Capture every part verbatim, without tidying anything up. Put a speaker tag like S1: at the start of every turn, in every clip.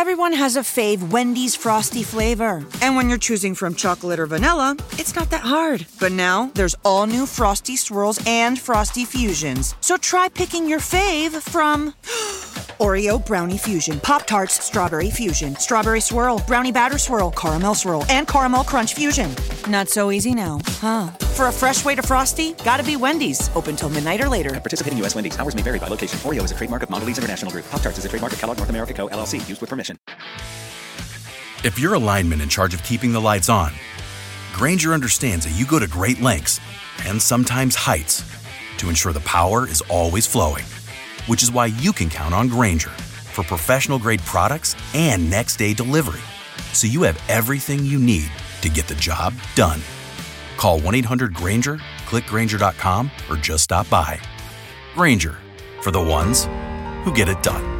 S1: Everyone has a fave Wendy's Frosty flavor. And when you're choosing from chocolate or vanilla, it's not that hard. But now, there's all new Frosty Swirls and Frosty Fusions. So try picking your fave from Oreo Brownie Fusion, Pop-Tarts Strawberry Fusion, Strawberry Swirl, Brownie Batter Swirl, Caramel Swirl, and Caramel Crunch Fusion. Not so easy now, huh? For a fresh way to Frosty, gotta be Wendy's. Open till midnight or later.
S2: At participating U S Wendy's, hours may vary by location. Oreo is a trademark of Mondelez International Group. Pop-Tarts is a trademark of Kellogg North America Co., L L C. Used with permission.
S3: If you're a lineman in charge of keeping the lights on, Grainger understands that you go to great lengths and sometimes heights to ensure the power is always flowing, which is why you can count on Grainger for professional-grade products and next-day delivery, so you have everything you need to get the job done. Call one eight hundred Grainger, click Grainger dot com, or just stop by. Grainger, for the ones who get it done.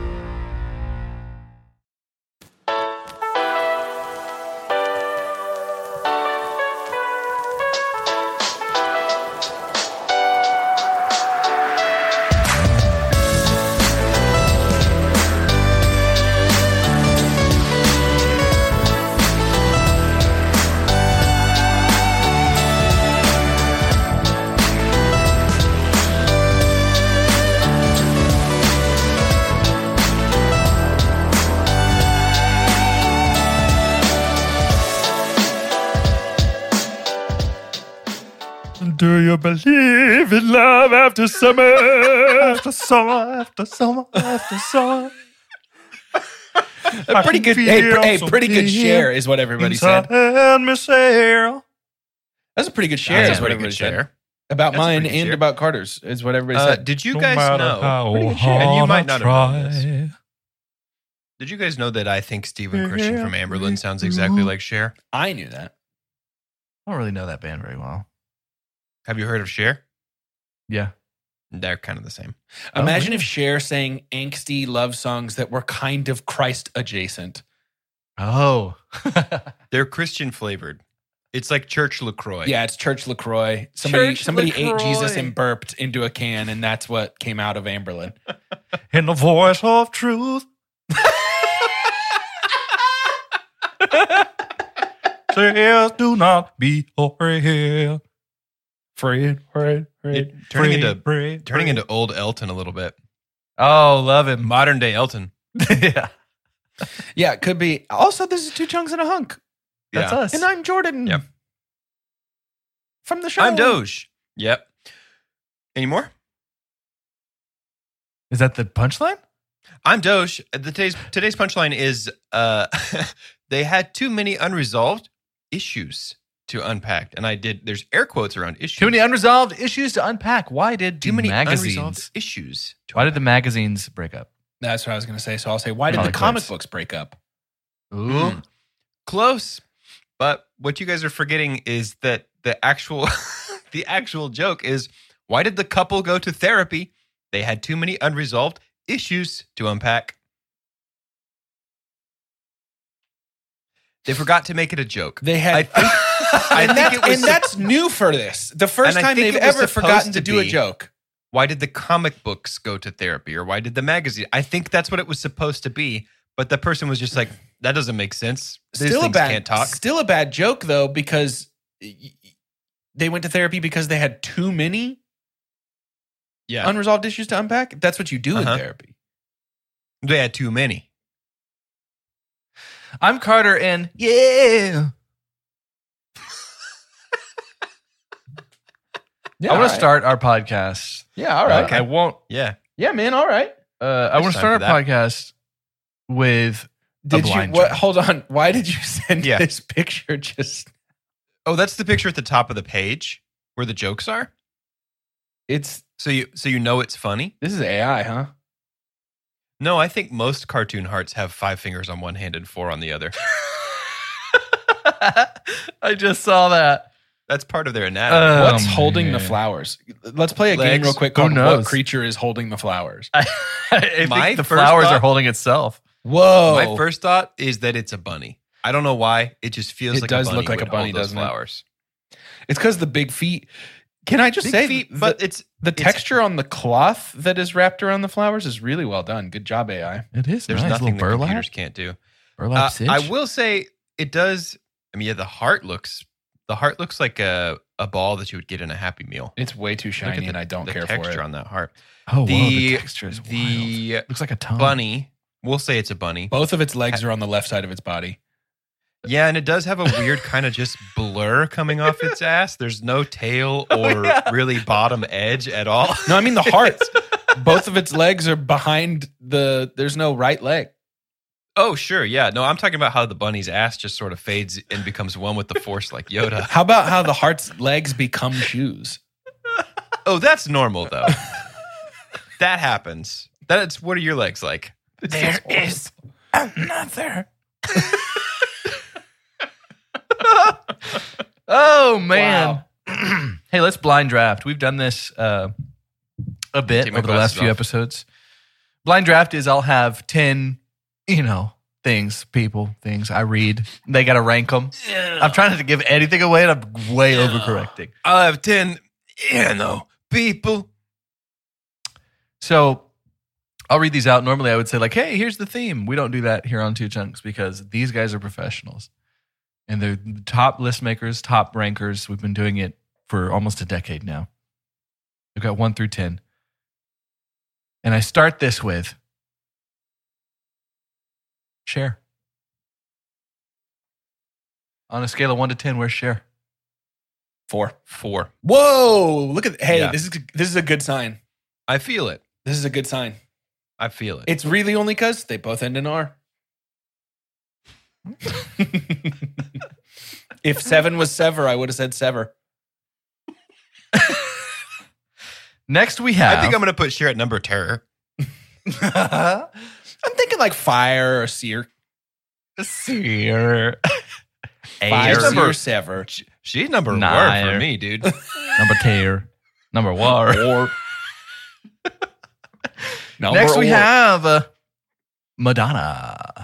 S4: Do you believe in love after summer? After summer, after summer, after summer.
S5: A pretty good, hey, hey, pretty good share is what everybody said.
S4: Miss Sarah.
S5: That's a pretty good share.
S6: That's
S5: is
S6: a
S5: what
S6: pretty
S5: everybody
S6: good
S5: said.
S6: share.
S5: About
S6: That's a
S5: mine
S6: pretty good
S5: and
S6: share.
S5: about Carter's is what everybody
S6: Uh,
S5: said.
S6: did you
S4: No
S6: guys
S4: matter
S6: know?
S4: how
S5: Pretty good share.
S6: And you
S4: hard
S6: might
S4: I
S6: not have known this.
S4: try.
S6: Did you guys know that I think Stephen Christian from Amberlin sounds exactly like Cher?
S5: I knew that.
S4: I don't really know that band very well.
S6: Have you heard of Cher?
S4: Yeah.
S6: They're kind of the same.
S5: Imagine
S4: really?
S5: if Cher sang angsty love songs that were kind of Christ adjacent.
S4: Oh.
S6: They're Christian flavored. It's like Church LaCroix.
S5: Yeah, it's Church LaCroix. Somebody
S4: Church
S5: somebody ate
S4: LaCroix.
S5: Jesus and burped into a can, and that's what came out of Amberlin.
S4: In the voice of truth. Says, do not be afraid. Afraid, afraid, afraid.
S6: Turning
S4: afraid,
S6: into
S4: afraid,
S6: turning
S4: afraid.
S6: into old Elton a little bit.
S4: Oh, love him.
S6: Modern day Elton.
S4: Yeah.
S5: Yeah, it could be. Also, this is Two Chunks and a Hunk.
S4: That's
S6: Yeah.
S4: us.
S5: And I'm Jordan.
S6: Yep.
S5: From the show.
S6: I'm Doge. Yep. Any more?
S4: Is that the punchline?
S6: I'm Doge. The today's today's punchline is uh, they had too many unresolved issues to unpack, and I did. There's air quotes around issues.
S4: Too many unresolved issues to unpack. Why did
S6: too
S4: the
S6: many
S4: magazines?
S6: unresolved issues. To
S4: Why did the
S6: unpack.
S4: magazines break up?
S5: That's what I was going to say. So I'll say, why did
S4: Comic
S5: the comic
S4: books.
S5: books break up?
S4: Ooh.
S6: Close, but what you guys are forgetting is that the actual the actual joke is, why did the couple go to therapy? They had too many unresolved issues to unpack. They forgot to make it a joke.
S5: They had,
S6: I think, I
S5: and,
S6: think
S5: that's,
S6: it was
S5: and that's new for this. The first
S6: And I
S5: time
S6: think
S5: they've
S6: it was
S5: ever
S6: supposed
S5: forgotten
S6: to
S5: to do a
S6: be-
S5: joke.
S6: why did the comic books go to therapy, or why did the magazine? I think that's what it was supposed to be, but the person was just like, that doesn't make sense. These
S5: Still a
S6: things
S5: bad,
S6: can't talk.
S5: still a bad joke though, because y- y- they went to therapy because they had too many
S6: Yeah,
S5: unresolved issues to unpack. That's what you do
S6: Uh-huh.
S5: in therapy.
S6: they had too many.
S4: I'm Carter, and yeah.
S5: Yeah,
S4: I want
S5: all
S4: to
S5: right.
S4: start our podcast.
S5: Yeah, all
S4: Uh,
S5: right.
S4: I won't.
S6: Yeah,
S5: Yeah, man, all right.
S4: Uh, I
S6: There's
S4: want to
S6: time
S4: start
S6: for
S4: our
S6: that.
S4: podcast with
S5: Did
S4: a
S5: you?
S4: blind
S5: What?
S4: joke.
S5: Hold on. Why did you send
S6: Yeah.
S5: this picture? Just
S6: Oh, that's the picture at the top of the page where the jokes are.
S5: it's
S6: So you so you know it's funny.
S5: this is A I, huh?
S6: No, I think most cartoon hearts have five fingers on one hand and four on the other.
S4: I just saw that.
S6: That's part of their anatomy.
S4: Uh,
S5: What's
S4: Oh,
S5: holding the
S4: man.
S5: flowers? Let's play a game
S6: Legs.
S5: real quick
S4: Who
S5: called
S4: knows?
S5: What Creature is Holding the Flowers?
S4: I, I think
S6: My
S4: the
S6: first
S4: flowers
S6: thought-
S4: are holding itself.
S5: Whoa.
S6: My first thought is that it's a bunny. I don't know why. It just feels
S5: It
S6: like
S5: does
S6: a bunny
S5: look like a
S6: would
S5: bunny,
S6: hold those
S5: doesn't it?
S6: flowers.
S5: It's because the big feet. Can I just
S6: Big
S5: say,
S6: feet,
S5: the,
S6: but it's
S5: the
S6: it's-
S5: texture on the cloth that is wrapped around the flowers is really well done. Good job, A I.
S4: It is
S6: There's
S4: nice.
S6: nothing
S4: Little
S6: the
S4: burlap.
S6: computers can't do. Uh,
S7: Leipzig?
S6: I will say it does. I mean, yeah, the heart looks the heart looks like a, a ball that you would get in a Happy Meal.
S5: It's way too
S6: Look
S5: shiny,
S6: at the,
S5: and I don't
S6: the
S5: care
S6: texture
S5: for it.
S6: on that heart.
S7: Oh,
S6: the,
S7: wow, the texture is
S6: the
S7: wild. Looks like a tongue.
S6: bunny. We'll say it's a bunny.
S5: Both of its legs are on the left side of its body.
S6: Yeah, and it does have a weird kind of just blur coming off its ass. There's no tail or really bottom edge at all.
S5: No, I mean the heart. Both of its legs are behind the. There's no right leg.
S6: Oh, sure. Yeah. No, I'm talking about how the bunny's ass just sort of fades and becomes one with the force like Yoda.
S5: How about how the heart's legs become shoes?
S6: Oh, that's normal, though. That happens. That's what are your legs like?
S7: There is another. Oh, man. Hey, let's blind draft. We've done this uh, a bit
S6: Take my
S7: over the last
S6: glasses
S7: few
S6: off.
S7: episodes. Blind draft is I'll have ten, you know, things, people, things I read. They got to rank them. I'm trying not to give anything away, and I'm way overcorrecting.
S6: I'll have ten, you know, people.
S7: So I'll read these out. Normally I would say like, hey, here's the theme. We don't do that here on Two Chunks because these guys are professionals. And they're the top list makers, top rankers. We've been doing it for almost a decade now. We've got one through ten. And I start this with Cher. On a scale of one to ten, where's Cher?
S5: Four.
S6: Four.
S5: Whoa! Look at hey.
S6: Yeah.
S5: This is this is a good sign.
S6: I feel it.
S5: This is a good sign.
S6: I feel it.
S5: It's really only because they both end in R. If seven was sever, I would have said sever.
S7: Next we have.
S6: I think I'm going to put Cher at number terror.
S5: I'm thinking like fire or sear.
S7: Sear.
S5: Fire,
S6: She's number-
S5: sear, sever.
S6: She- She's number
S7: Nine.
S6: one for me, dude.
S7: Number tear. Number war.
S5: Or Number
S7: Next we
S5: or.
S7: have uh, Madonna.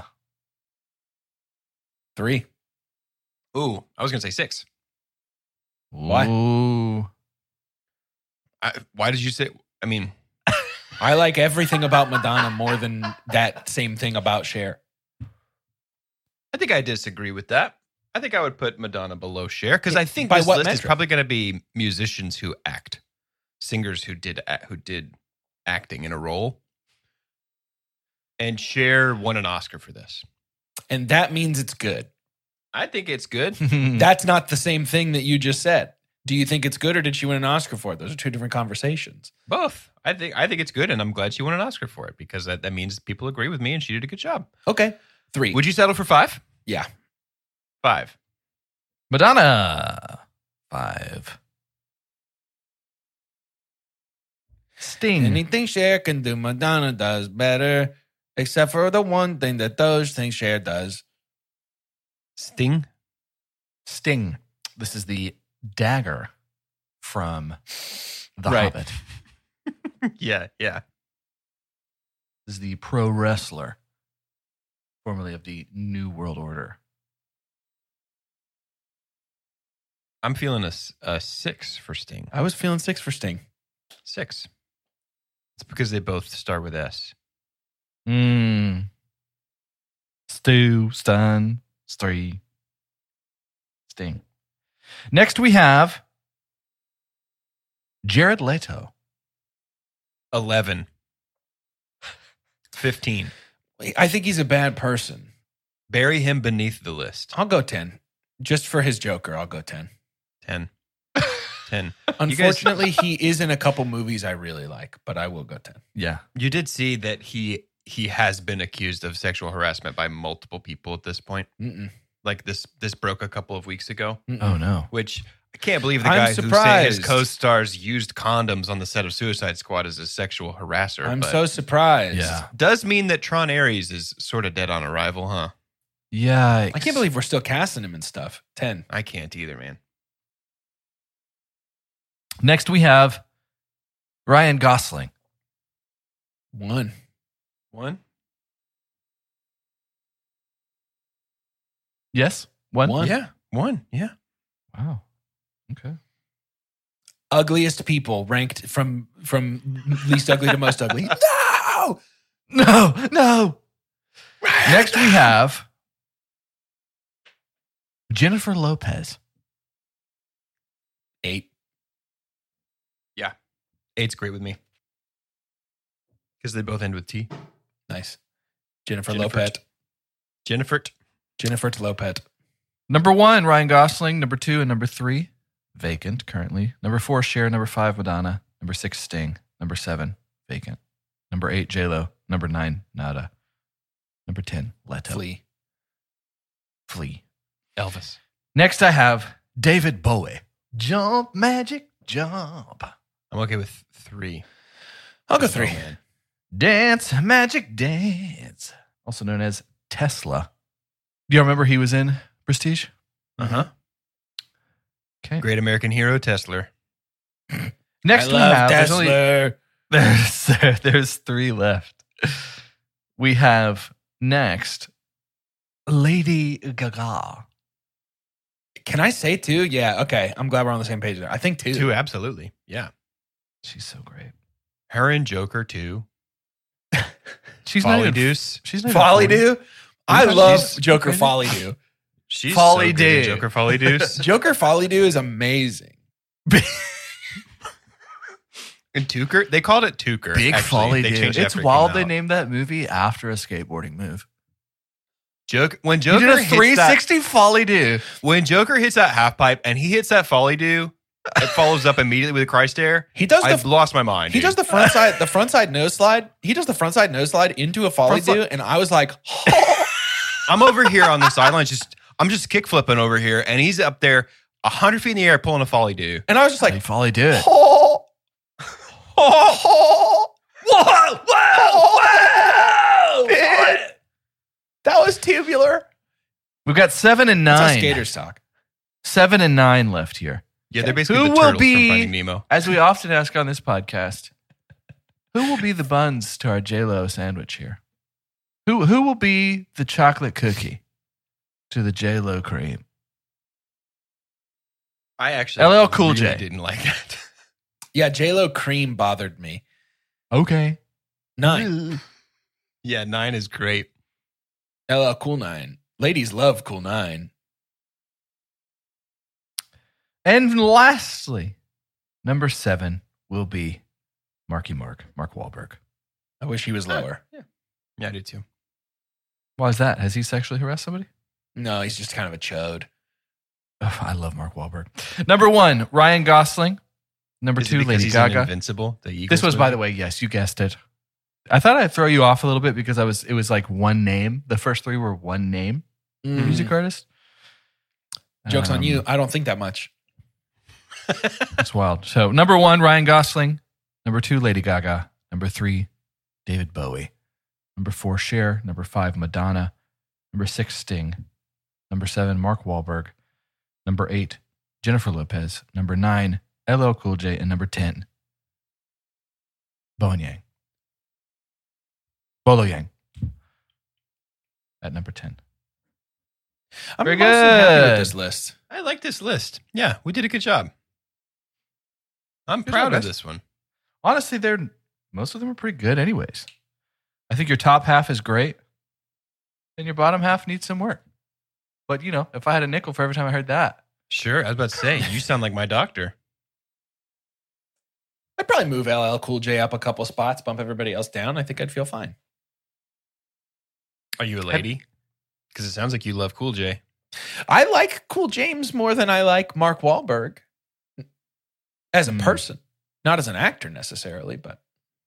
S5: Three.
S6: Ooh, I was going to say six.
S5: Why?
S7: Ooh.
S6: I, why did you say? I mean,
S5: I like everything about Madonna more than that same thing about Cher.
S6: I think I disagree with that. I think I would put Madonna below Cher because I think
S5: By
S6: this
S5: what
S6: list is
S5: metric?
S6: probably going to be musicians who act, singers who did act, who did acting in a role. And Cher won an Oscar for this.
S5: And that means it's good.
S6: I think it's good.
S5: That's not the same thing that you just said. Do you think it's good or did she win an Oscar for it? Those are two different conversations.
S6: Both. I think I think it's good, and I'm glad she won an Oscar for it because that, that means people agree with me, and she did a good job.
S5: Okay. Three.
S6: Would you settle for five?
S5: Yeah.
S6: Five.
S7: Madonna. Five. Sting.
S5: Anything Cher can do, Madonna does better. Except for the one thing that those things Cher does.
S6: Sting.
S7: Sting. This is the dagger from The
S5: Right.
S7: Hobbit.
S6: Yeah, yeah.
S7: This is the pro wrestler, formerly of the New World Order.
S6: I'm feeling a, s- a six for Sting.
S5: I was feeling six for Sting.
S6: Six. It's because they both start with S.
S7: Mmm. Stu, Stun, Three. Sting. Next we have Jared Leto.
S6: Eleven. Fifteen.
S5: I think he's a bad person.
S6: Bury him beneath the list.
S5: I'll go ten. Just for his Joker, I'll go ten.
S6: Ten. Ten.
S5: Unfortunately, he is in a couple movies I really like, but I will go ten.
S7: Yeah.
S6: You did see that he he has been accused of sexual harassment by multiple people at this point.
S5: Mm-mm.
S6: Like this this broke a couple of weeks ago,
S5: Mm-mm.
S7: Oh, no.
S6: which I can't believe the
S5: I'm
S6: guy who said his
S5: surprised.
S6: co-stars used condoms on the set of Suicide Squad as a sexual harasser.
S5: I'm
S6: but
S5: so surprised.
S7: Yeah.
S6: does mean that Tron Ares is sort of dead on arrival, huh?
S7: Yikes.
S5: I can't believe we're still casting him and stuff. ten.
S6: I can't either, man.
S7: Next we have Ryan Gosling.
S5: One.
S6: One.
S7: Yes? One?
S5: One.
S6: Yeah. One. Yeah.
S7: Wow. Okay.
S5: Ugliest people ranked from from least ugly to most ugly. No!
S7: No, no. Next we have Jennifer Lopez.
S5: Eight.
S6: Yeah. Eight's great with me. Because they both end with T.
S5: Nice. Jennifer,
S6: Jennifer.
S5: Lopez.
S6: Jennifer.
S5: Jennifer Lopez.
S7: Number one, Ryan Gosling. Number two and number three, vacant currently. Number four, Cher. Number five, Madonna. Number six, Sting. Number seven, vacant. Number eight, J-Lo. Number nine, Nada. Number ten, Leto.
S5: Flea.
S7: Flea.
S6: Elvis.
S7: Next, I have David Bowie. Jump, magic, jump.
S6: I'm okay with three.
S5: I'll go
S6: Oh,
S5: three.
S6: man.
S7: Dance, magic, dance. Also known as Tesla. Do you remember he was in Prestige?
S6: Uh-huh.
S7: Okay.
S6: Great American hero, Tesla.
S7: Next
S5: I
S7: we
S5: love
S7: have there's,
S5: Tesla.
S7: only- there's, there's three left. We have next Lady Gaga.
S5: Can I say two? Yeah. Okay. I'm glad we're on the same page there. I think two.
S6: Two, absolutely. Yeah.
S7: She's so great.
S6: Her and Joker, too.
S7: She's not
S6: Folly
S7: even,
S6: Deuce.
S7: She's not
S5: Folly
S7: even
S5: Do. I
S7: She's-
S5: love
S7: she's-
S5: Joker Folly Do.
S6: She's
S7: Folly
S6: so good in
S7: Due.
S6: Joker Folly Deuce.
S5: Joker Folly Do is amazing.
S6: And Tucker. They called it Tucker.
S7: Big
S6: actually.
S7: Folly
S6: They
S7: Dude.
S6: changed it
S7: It's
S6: after it
S7: wild
S6: came
S7: they
S6: out.
S7: named that movie after a skateboarding move.
S6: Joke, when
S7: You
S6: Joker
S7: did a
S6: hits
S7: three
S6: that-
S7: sixty Folly Do.
S6: when Joker hits that half pipe and he hits that Folly Do, it follows up immediately with a Christ Air.
S5: He does the
S6: I've lost my mind.
S5: He
S6: dude.
S5: does the front side, the front side nose slide. He does the front side nose slide into a Folly
S7: Front
S5: Do,
S7: side-
S5: and I was like,
S6: I'm over here on the sidelines, just I'm just kick flipping over here, and he's up there a hundred feet in the air pulling a Folly Do.
S5: and I was just
S7: Like
S5: like,
S7: Folly Do it.
S5: oh, oh, whoa, whoa, whoa. That was tubular.
S7: We've got seven and
S5: That's how
S7: nine.
S5: skaters talk.
S7: Seven and nine left here.
S6: Yeah, they're basically
S7: Who
S6: the
S7: will
S6: turtles
S7: be-
S6: from Finding Nemo.
S7: As we often ask on this podcast, who will be the buns to our J-Lo sandwich here? Who who will be the chocolate cookie to the J-Lo cream?
S6: I actually
S7: L L Cool
S6: really
S7: J.
S6: didn't like that.
S5: Yeah, J-Lo cream bothered me.
S7: Okay.
S5: Nine.
S6: Yeah, nine is great.
S5: L L Cool Nine. Ladies love Cool Nine.
S7: And lastly, number seven will be Marky Mark, Mark Wahlberg.
S5: I wish he was lower.
S6: Yeah, I do too.
S7: Why is that? Has he sexually harassed somebody?
S5: No, he's just kind of a chode.
S7: Oh, I love Mark Wahlberg. Number one, Ryan Gosling. Number
S6: Is it
S7: two,
S6: because
S7: Lady
S6: he's in
S7: Gaga.
S6: Invincible. The Eagles
S7: This was, by
S6: movie?
S7: the way, yes, you guessed it. I thought I'd throw you off a little bit because I was. It was like one name. The first three were one name.
S5: Mm.
S7: Music artist.
S5: Joke's on
S7: Um,
S5: you. I don't think that much.
S7: That's wild. So number one, Ryan Gosling. Number two, Lady Gaga. Number three, David Bowie. Number four, Cher. Number five, Madonna. Number six, Sting. Number seven, Mark Wahlberg. Number eight, Jennifer Lopez. Number nine, L L Cool J. And number ten, Bowen Yang. Bolo Yang. At number ten.
S5: I'm
S7: Very
S5: mostly happy with
S7: good.
S5: this list.
S6: I like this list. Yeah, we did a good job. I'm
S7: Good
S6: proud
S7: job,
S6: of
S7: guys.
S6: this one.
S7: Honestly, they're most of them are pretty good anyways. I think your top half is great. And your bottom half needs some work. But you know, if I had a nickel for every time I heard that.
S6: Sure, I was about to say, you sound like my doctor.
S5: I'd probably move L L Cool J up a couple spots, bump everybody else down. I think I'd feel fine.
S6: Are you a lady? Because it sounds like you love Cool J.
S5: I like Cool James more than I like Mark Wahlberg as a
S7: Hmm.
S5: person, not as an actor necessarily, but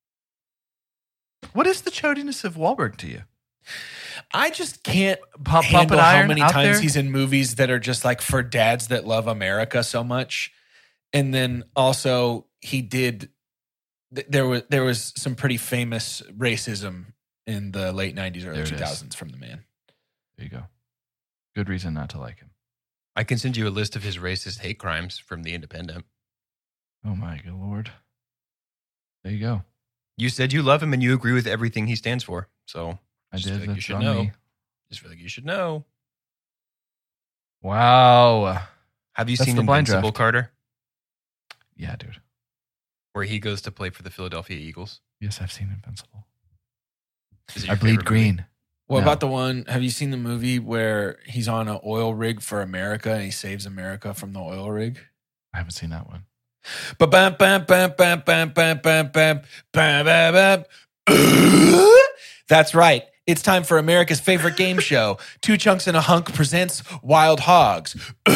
S7: What is the chodiness of Wahlberg to you?
S5: I just can't
S7: Pump,
S5: handle
S7: pump and
S5: how
S7: iron
S5: many
S7: out
S5: times
S7: there?
S5: he's in movies that are just like for dads that love America so much. And then also he did th- there was there was some pretty famous racism in the late nineties, early
S7: There it
S5: two
S7: is.
S5: thousands from the man.
S7: There you go. Good reason not to like him.
S6: I can send you a list of his racist hate crimes from The Independent.
S7: Oh my good lord. There you go.
S6: You said you love him and you agree with everything he stands for. So
S7: I
S6: just
S7: did.
S6: feel like you
S7: That's
S6: should
S7: on
S6: know.
S7: me.
S6: Just feel like you should know.
S7: Wow.
S6: Have you
S7: That's
S6: seen
S7: the blind
S6: Invincible,
S7: draft.
S6: Carter?
S7: Yeah, dude.
S6: Where he goes to play for the Philadelphia Eagles?
S7: Yes, I've seen Invincible.
S6: Is it
S7: I
S6: your
S7: bleed
S6: favorite movie?
S7: green.
S5: What
S7: No.
S5: about the one? Have you seen the movie where he's on an oil rig for America and he saves America from the oil rig?
S7: I haven't seen that one.
S5: Ba-bam, bam, bam, bam, bam, bam, bam, bam, bam, bam, bam. That's right. It's time for America's favorite game show. Two Chunks and a Hunk presents Wild Hogs.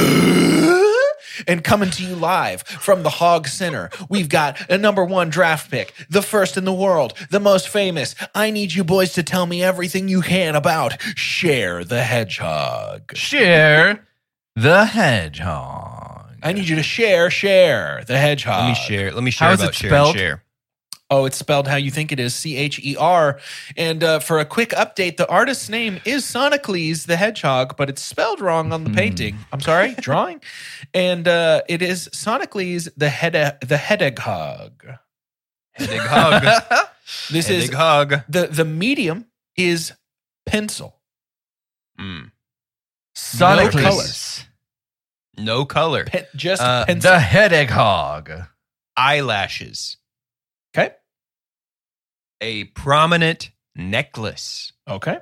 S5: And coming to you live from the Hog Center, we've got a number one draft pick, the first in the world, the most famous. I need you boys to tell me everything you can about Cher the Hedgehog.
S7: Share the hedgehog.
S5: I need you to share, share the Hedgehog.
S6: Let me share. Let me share
S7: How is
S6: about
S7: it
S6: share
S7: spelled?
S6: and share.
S5: Oh, it's spelled how you think it is, C H E R. And uh, for a quick update, the artist's name is Sonicles the Hedgehog, but it's spelled wrong on the painting. I'm sorry, drawing. And uh, it is Sonicles the Head the Hedgehog.
S6: Hedgehog.
S5: This is
S6: Hedgehog.
S5: the the medium is pencil.
S6: Mm.
S7: Sonic
S5: No
S7: colors.
S6: No color.
S5: Pen, just
S6: Uh,
S5: pencil.
S7: The hedgehog.
S6: Eyelashes.
S5: Okay.
S6: A prominent necklace.
S5: Okay.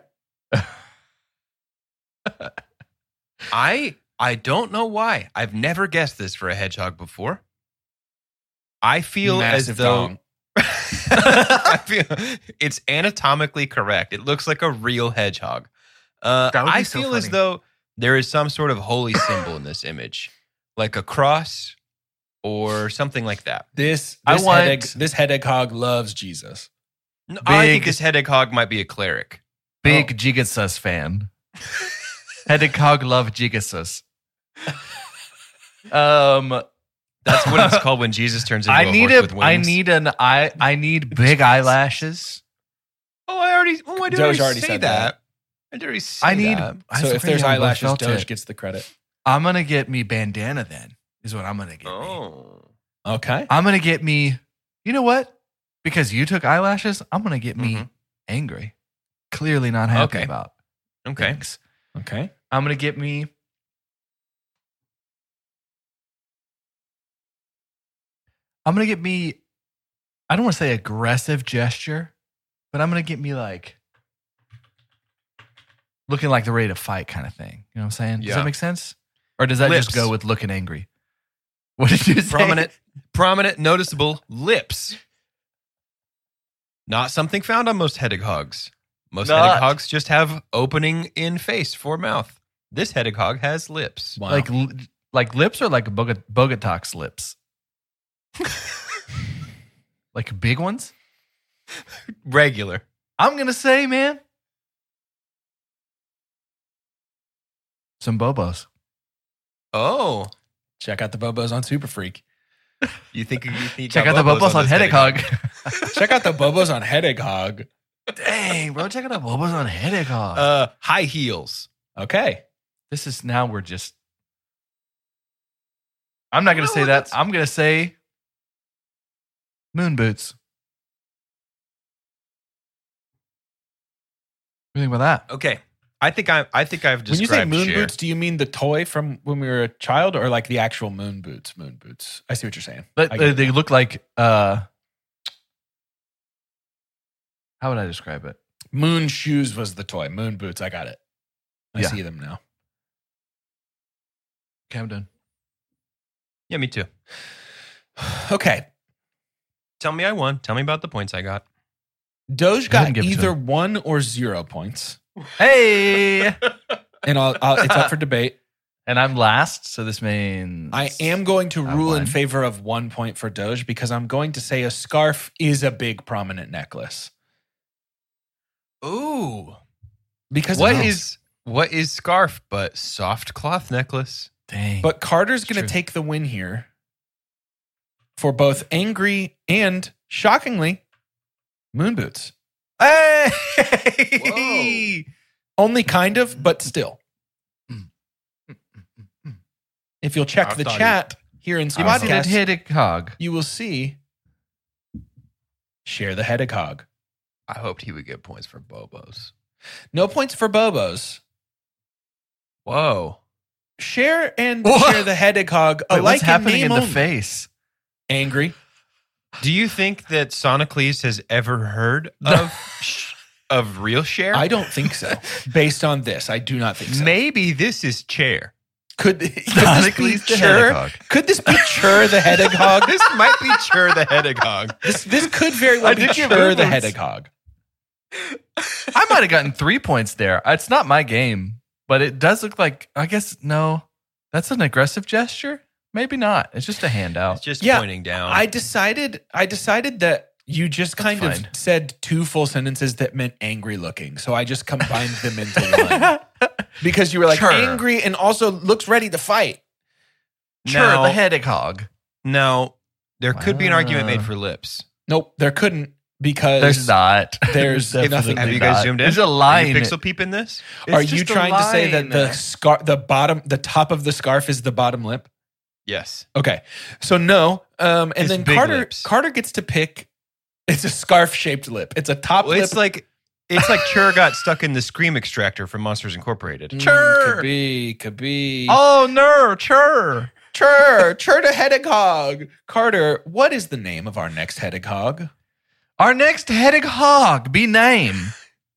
S6: I I don't know why. I've never guessed this for a hedgehog before. I feel
S5: Massive
S6: as though
S5: dong.
S6: I feel it's anatomically correct. It looks like a real hedgehog. Uh,
S7: That would be
S6: I
S7: so
S6: feel as
S7: funny.
S6: though there is some sort of holy symbol in this image, like a cross or something like that.
S5: This
S7: I
S5: this,
S7: want-
S5: hedgehog, this hedgehog loves Jesus.
S6: No, I think
S7: Big-
S6: this hedgehog might be a cleric.
S7: Big
S5: Oh.
S7: Gigasus fan. Hedgehog love Gigasus. Um,
S6: That's what it's called when Jesus turns into
S7: I
S6: a
S7: need
S6: horse
S7: a.
S6: with wings.
S7: I need an. I. I need big eyelashes.
S6: Oh, I already. Oh, I did
S5: Doge
S6: already,
S5: already
S6: say
S5: said
S6: that.
S5: that.
S6: I did already say
S7: I need.
S6: that.
S7: I
S5: So
S7: was
S5: if there's
S7: afraid I both
S5: eyelashes,
S7: felt
S5: Doge
S7: it.
S5: gets the credit.
S7: I'm gonna get me bandana. Then is what I'm gonna get. Me.
S6: Oh.
S5: Okay.
S7: I'm gonna get me. You know what? Because you took eyelashes, I'm gonna get me
S6: Mhm.
S7: angry. Clearly not happy
S6: Okay.
S7: about
S6: Okay.
S7: things.
S5: Okay.
S7: I'm gonna get me. I'm gonna get me. I don't want to say aggressive gesture, but I'm gonna get me like looking like they're ready to fight, kind of thing. You know what I'm saying? Does
S6: Yeah.
S7: that make sense? Or does that just
S6: Lips.
S7: go with looking angry? What did you say?
S6: Prominent, prominent, noticeable lips. Not something found on most hedgehogs. Most
S7: Not.
S6: hedgehogs just have opening in face for mouth. This hedgehog has lips.
S5: Wow.
S7: Like li- like lips or like Bogota- Bogotox lips? Like big ones?
S6: Regular.
S7: I'm gonna say, man, some bobos.
S6: Oh,
S5: check out the Bobos on Super Freak.
S6: you think you think
S7: Check out the bobos on
S6: this
S7: Hedgehog.
S5: Check out the Bobos on Hedgehog.
S7: Dang, bro, check out the bobos on Hedgehog.
S6: Uh, high heels.
S5: Okay.
S7: this is now we're just. I'm not gonna
S6: No,
S7: say that.
S6: that's-
S7: I'm gonna say moon boots. What do you think about that?
S6: Okay, I think I I think I've
S5: When you say
S6: described
S5: moon
S6: Cher.
S5: boots, do you mean the toy from when we were a child or like the actual moon boots? Moon boots. I see what you're saying.
S7: But
S5: I
S7: they,
S5: get
S7: they
S5: it.
S7: look like. uh How would I describe it?
S5: Moon shoes was the toy. Moon boots. I got it. I
S7: Yeah.
S5: see them now.
S7: Okay, I'm done.
S6: Yeah, me too.
S5: Okay.
S6: Tell me I won. Tell me about the points I got.
S5: Doge
S7: Go ahead
S5: got
S7: and give it to
S5: either
S7: him.
S5: one or zero points,
S7: Hey,
S5: and I'll, I'll, it's up for debate.
S7: and I'm last, so this means
S5: I am going to
S7: I
S5: rule in
S7: won.
S5: favor of one point for Doge because I'm going to say a scarf is a big prominent necklace.
S6: Ooh.
S5: Because
S6: What
S5: it
S6: is what is scarf but soft cloth necklace?
S7: Dang.
S5: But Carter's going
S7: True.
S5: to take the win here for both angry and shockingly moon boots.
S7: hey,
S5: Only kind of, but still. If you'll check
S6: I
S5: the
S6: thought
S5: chat here in
S7: spotted
S5: Spotcast,
S7: hedgehog.
S5: you will see share the hedgehog.
S6: I hoped he would get points for Bobos.
S5: No points for Bobos.
S6: Whoa.
S5: Share and
S7: What?
S5: share the hedgehog
S7: Wait,
S5: alike
S7: what's happening
S5: name
S7: in the
S5: only.
S7: face?
S5: Angry.
S6: Do you think that Sonicles has ever heard of sh- of real Cher?
S5: I don't think so. Based on this, I do not think so.
S6: Maybe this is Cher.
S5: Could, could this
S7: Sonically
S5: be
S7: the
S5: Chur?
S7: Hedgehog.
S5: Could this be Chur the Hedgehog?
S6: This might be Cher the Hedgehog.
S5: This this could very well
S7: I
S5: be
S7: did give
S5: Chur the
S7: movements.
S5: Hedgehog.
S7: I might have gotten three points there. It's not my game, but it does look like, I guess, no, that's an aggressive gesture. Maybe not. It's just a handout.
S6: It's just
S5: Yeah,
S6: pointing down.
S5: I decided I decided that you just kind
S7: That's
S5: of
S7: fine.
S5: said two full sentences that meant angry looking. So I just combined them into one. Because you were like
S7: Chur.
S5: angry and also looks ready to fight.
S7: Sure,
S6: No.
S7: the Hedgehog.
S6: no, there could be an argument
S7: Wow.
S6: made for lips.
S5: Nope, there couldn't because
S7: There's not.
S5: There's
S7: Definitely
S5: nothing-
S6: Have you
S7: not.
S6: guys zoomed in?
S7: There's a
S6: Are
S7: line.
S6: you pixel peeping this?
S7: It's
S5: Are you
S7: just a
S5: trying to say that the
S7: line.
S5: scar the bottom the top of the scarf is the bottom lip?
S6: Yes.
S5: Okay. So no. Um and
S6: His
S5: then
S6: big
S5: Carter
S6: lips.
S5: Carter gets to pick it's a scarf shaped lip. It's a top
S6: Well,
S5: lip.
S6: it's like it's like Cher got stuck in the Scream extractor from Monsters Incorporated.
S5: Mm,
S7: Chur.
S5: Could be, could be.
S7: Oh, no, sure.
S5: Chur, Chur the Hedgehog. Carter, what is the name of our next Hedgehog?
S7: Our next Hedgehog be name.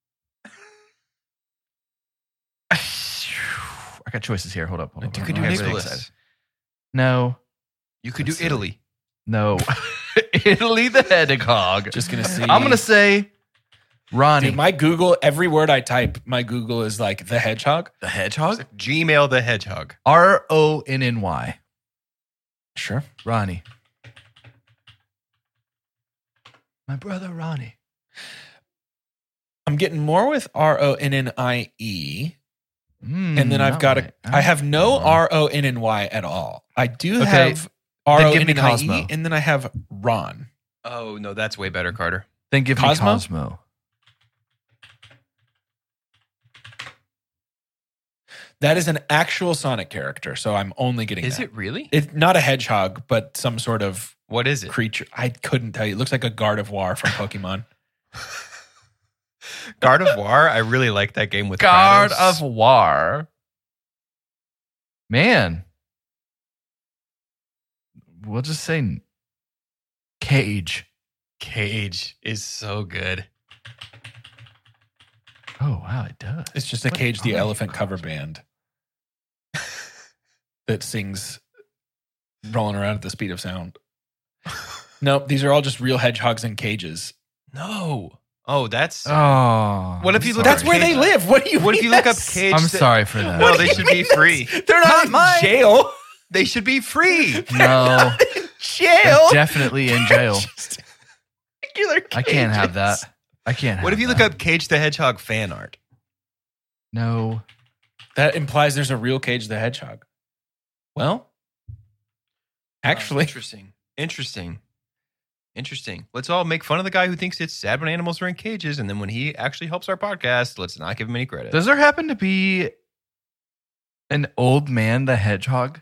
S7: I got choices here. Hold up. Hold up.
S6: You
S7: hold
S6: could
S7: up.
S6: do
S7: I'm really
S6: Nicholas.
S7: excited. No.
S6: You could do
S7: That's silly.
S6: Italy.
S7: No. Italy the Hedgehog.
S5: Just gonna see.
S7: I'm going to say Ronnie.
S5: Dude, my Google, every word I type, my Google is like the Hedgehog.
S7: the Hedgehog?
S6: Gmail the Hedgehog.
S7: R O N N Y.
S5: Sure.
S7: Ronnie. My brother Ronnie.
S5: I'm getting more with R O N N I E.
S7: Mm,
S5: And then I've
S7: not
S5: got
S7: right.
S5: a, I have no
S7: Uh-huh.
S5: R O N N Y at all. I do
S7: Okay,
S5: have R O
S7: give
S5: N
S7: me
S5: N I
S7: Cosmo.
S5: E, and then I have Ron.
S6: Oh no, that's way better, Carter.
S7: Then give
S5: Cosmo?
S7: me Cosmo.
S5: That is an actual Sonic character, so I'm only getting
S6: Is
S5: that.
S6: it really?
S5: It's not a hedgehog, but some sort of
S6: What is it?
S5: creature. I couldn't tell you. It looks like a Gardevoir from Pokemon.
S6: Gardevoir. I really like that game with
S7: Guard
S6: Kratos.
S7: of War. Man. We'll just say Cage.
S6: Cage is so good.
S7: Oh, wow, it does.
S5: It's just a
S7: What
S5: Cage the
S7: are
S5: Elephant
S7: you,
S5: cover
S7: Cosmo?
S5: band that sings rolling around at the speed of sound. Nope, these are all just real hedgehogs in cages.
S6: No. Oh, that's.
S7: Oh.
S6: What if
S7: I'm
S6: you look
S7: sorry.
S5: That's where they live. What do you
S6: what if
S5: mean
S6: you look up
S5: that's-
S6: Cage?
S7: I'm
S6: the-
S7: sorry for that.
S6: Well, they should be free.
S5: They're not,
S6: Not
S5: in jail.
S6: They should be free.
S7: No.
S5: Jail.
S7: They're definitely in jail.
S5: Just regular
S7: I can't have
S5: cages.
S7: that. I can't have
S6: What if you look
S7: that.
S6: up Cage the Hedgehog fan art?
S7: No.
S5: That implies there's a real Cage the Hedgehog. Well, actually,
S6: interesting. Interesting. Interesting. Let's all make fun of the guy who thinks it's sad when animals are in cages, and then when he actually helps our podcast, let's not give him any credit.
S7: Does there happen to be an old man the hedgehog?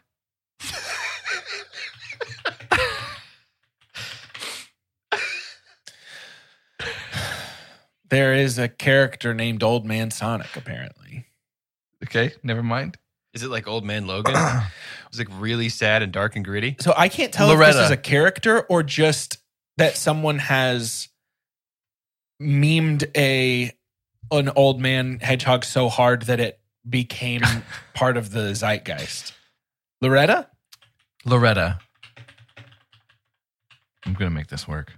S5: there is a character named Old Man Sonic, apparently.
S7: Okay, never mind.
S6: Is it like Old Man Logan? It's like really sad and dark and gritty.
S5: So I can't tell if
S7: Loretta.
S5: this is a character or just that someone has memed a an old man hedgehog so hard that it became part of the zeitgeist. Loretta?
S7: Loretta. I'm going to make this work.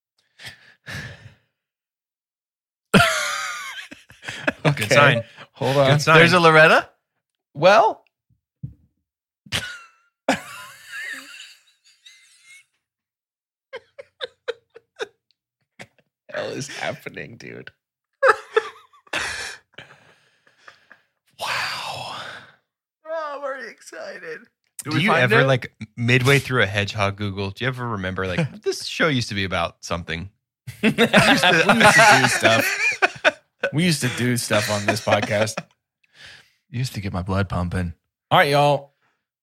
S5: Okay.
S6: Good sign.
S5: Hold on.
S6: Good sign.
S7: There's a Loretta?
S5: Well, hell is happening, dude? Wow.
S7: Oh, I'm already excited.
S6: Do you ever like midway through a hedgehog Google? Do you ever remember like this show used to be about something?
S5: we used to, we used to do stuff. We used to do stuff on this podcast.
S7: Used to get my blood pumping.
S5: All right, y'all.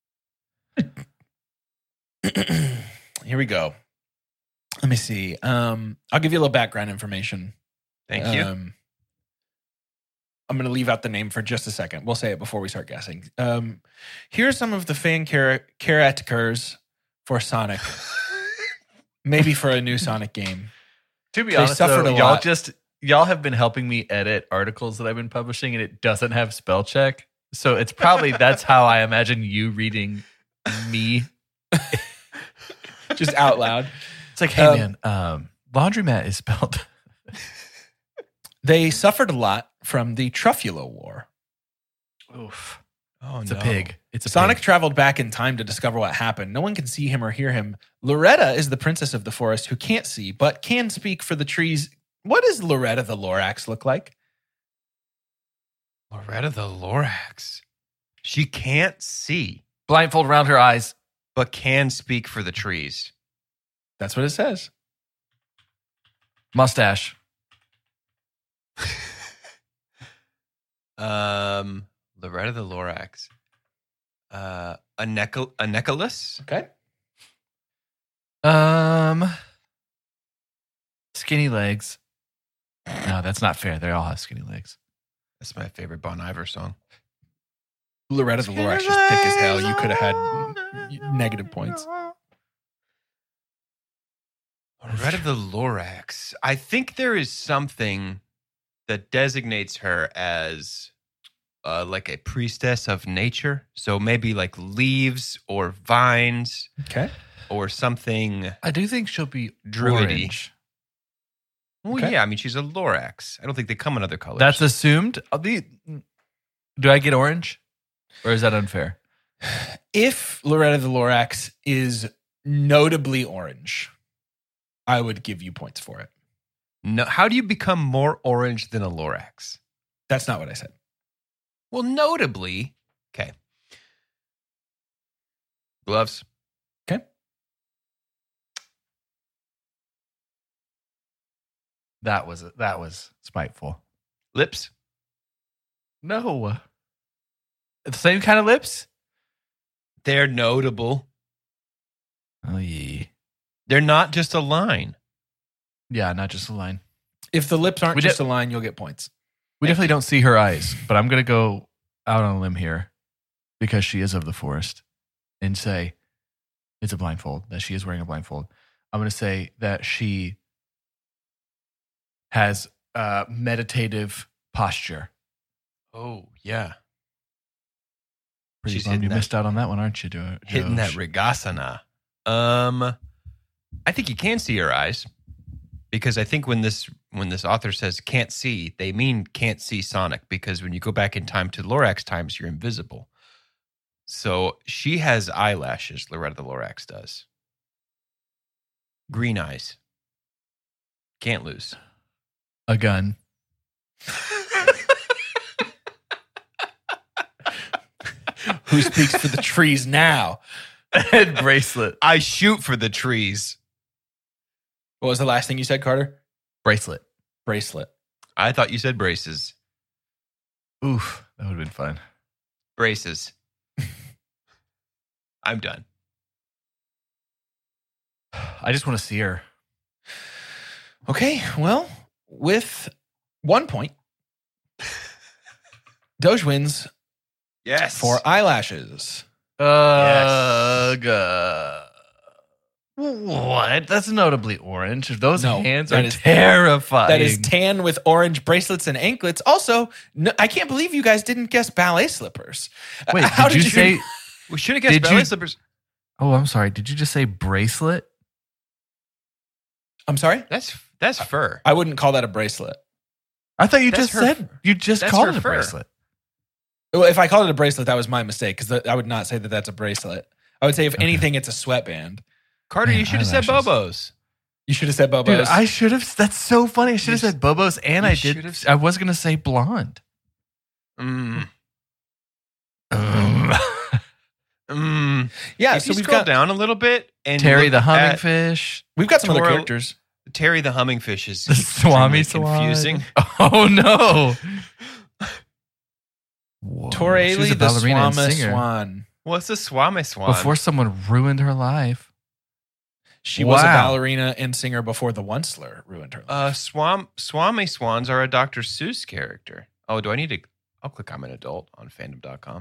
S5: Here we go. Let me see. Um, I'll give you a little background information.
S6: Thank you.
S5: Um, I'm going to leave out the name for just a second. We'll say it before we start guessing. Um, here are some of the fan char- characters for Sonic. Maybe for a new Sonic game.
S7: To be
S5: They
S7: honest,
S5: suffered
S7: though,
S5: a
S7: y'all
S5: lot.
S7: just y'all have been helping me edit articles that I've been publishing, and it doesn't have spell check. So it's probably that's how I imagine you reading me.
S5: Just out loud.
S7: It's like, hey
S5: Um,
S7: man, um, laundromat is spelled.
S5: They suffered a lot from the Truffula War.
S7: Oof.
S6: Oh,
S7: It's
S6: no.
S7: a pig. It's a
S5: Sonic
S7: pig.
S5: traveled back in time to discover what happened. No one can see him or hear him. Loretta is the princess of the forest who can't see, but can speak for the trees. What does Loretta the Lorax look like?
S6: Loretta the Lorax. She can't see,
S7: Blindfold around her eyes.
S6: but can speak for the trees.
S5: That's what it says.
S7: Mustache.
S6: Um, Loretta the Lorax. Uh, a neckel, a necklace.
S5: Okay.
S7: Um, skinny legs. No, that's not fair. They all have skinny legs.
S6: That's my favorite Bon Iver song.
S5: Loretta the Lorax is thick as hell. You could have had n- negative points.
S6: Loretta the Lorax. I think there is something that designates her as uh, like a priestess of nature. So maybe like leaves or vines
S5: Okay.
S6: or something.
S7: I do think she'll be
S6: Druidy.
S7: orange.
S6: Well,
S5: Okay.
S6: yeah, I mean, she's a Lorax. I don't think they come in other colors.
S7: That's assumed. I'll be, do I get orange? Or is that unfair?
S5: If Loretta the Lorax is notably orange, I would give you points for it.
S6: no. How do you become more orange than a Lorax?
S5: That's not what I said.
S6: Well, notably, okay. Gloves.
S5: Okay.
S7: That was that was spiteful.
S6: Lips.
S7: No. The same kind of lips?
S6: They're notable.
S7: Oh, yeah.
S6: They're not just a line.
S7: Yeah, not just a line.
S5: If the lips aren't
S7: We
S5: just
S7: did-
S5: a line, you'll get points.
S7: We definitely don't see her eyes, but I'm going to go out on a limb here because she is of the forest and say it's a blindfold, that she is wearing a blindfold. I'm going to say that she has uh, meditative posture.
S6: Oh, yeah.
S7: Pretty
S6: She's
S7: bummed
S6: hitting
S7: you
S6: that-
S7: missed out on that one, aren't you, Jo-
S6: Hitting that
S7: Josh?
S6: Rigasana. Um, I think you can see her eyes because I think when this when this author says can't see, they mean can't see Sonic because when you go back in time to Lorax times, you're invisible. So she has eyelashes, Loretta the Lorax does. Green eyes. Can't lose.
S7: A gun.
S5: Who speaks for the trees now?
S7: And bracelet.
S6: I shoot for the trees.
S5: What was the last thing you said, Carter?
S7: Bracelet.
S5: Bracelet.
S6: I thought you said braces.
S7: Oof, that would have been fun.
S6: Braces. I'm done.
S7: I just want to see her.
S5: Okay, well, with one point, Doge wins
S6: Yes.
S5: for eyelashes.
S7: Ugh. uh, What? That's notably orange. Those
S5: No,
S7: hands
S5: that
S7: are
S5: is-
S7: terrifying.
S5: That is tan with orange bracelets and anklets. Also, no, I can't believe you guys didn't guess ballet slippers.
S7: Wait,
S5: How
S7: did you say?
S6: We should have guessed
S7: Did
S6: ballet
S7: you-
S6: slippers.
S7: Oh, I'm sorry. Did you just say bracelet?
S5: I'm sorry?
S6: That's that's fur.
S5: I wouldn't call that a bracelet.
S7: I thought you
S6: That's
S7: just
S6: her
S7: said
S6: fur.
S7: you just
S6: That's
S7: called
S6: her
S7: it a
S6: fur.
S7: bracelet.
S5: Well, if I called it a bracelet, that was my mistake because I would not say that that's a bracelet. I would say, if
S7: Okay.
S5: anything, it's a sweatband.
S6: Carter,
S7: Man,
S6: you should have said
S7: eyelashes.
S6: Bobos.
S5: You should have said Bobos.
S7: Dude, I should have. That's so funny. I should have
S6: You
S7: said Bobos, and
S6: you
S7: I
S6: should
S7: did.
S6: have-
S7: I was gonna say blonde.
S6: Mm.
S7: Um,
S6: Mm.
S5: yeah,
S6: if
S5: so
S6: you
S5: we've
S6: scroll
S5: got
S6: down a little bit and
S7: Terry
S6: look
S7: the
S6: at-
S7: hummingfish.
S5: we've got some other
S6: Toro-
S5: characters.
S6: Terry the hummingfish is
S7: The Swami
S6: extremely
S7: Swan.
S6: confusing.
S7: Oh no! Whoa, she was
S5: Toraley
S7: a
S5: the
S7: ballerina and
S5: Swama
S7: singer
S5: Swan.
S6: What's the Swami Swan?
S7: before someone ruined her life.
S5: She was a
S7: Wow.
S5: ballerina and singer before the Onceler ruined her life.
S6: uh, Swam Swami Swans are a Doctor Seuss character. Oh, do I need to? I'll click I'm an adult on fandom dot com.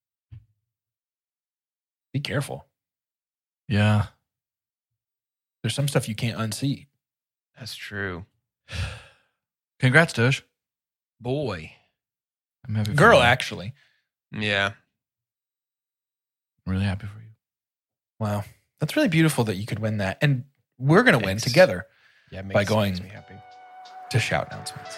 S5: Be careful.
S7: Yeah.
S5: There's some stuff you can't unsee.
S6: That's true.
S7: Congrats, Doge.
S6: Boy.
S7: I'm happy for
S5: Girl,
S7: you.
S5: actually.
S6: Yeah.
S7: I'm really happy for you.
S5: Wow. That's really beautiful that you could win that. And we're going to win
S6: Thanks.
S5: together
S6: Yeah, it makes,
S5: by going
S6: makes me happy.
S5: to shout announcements.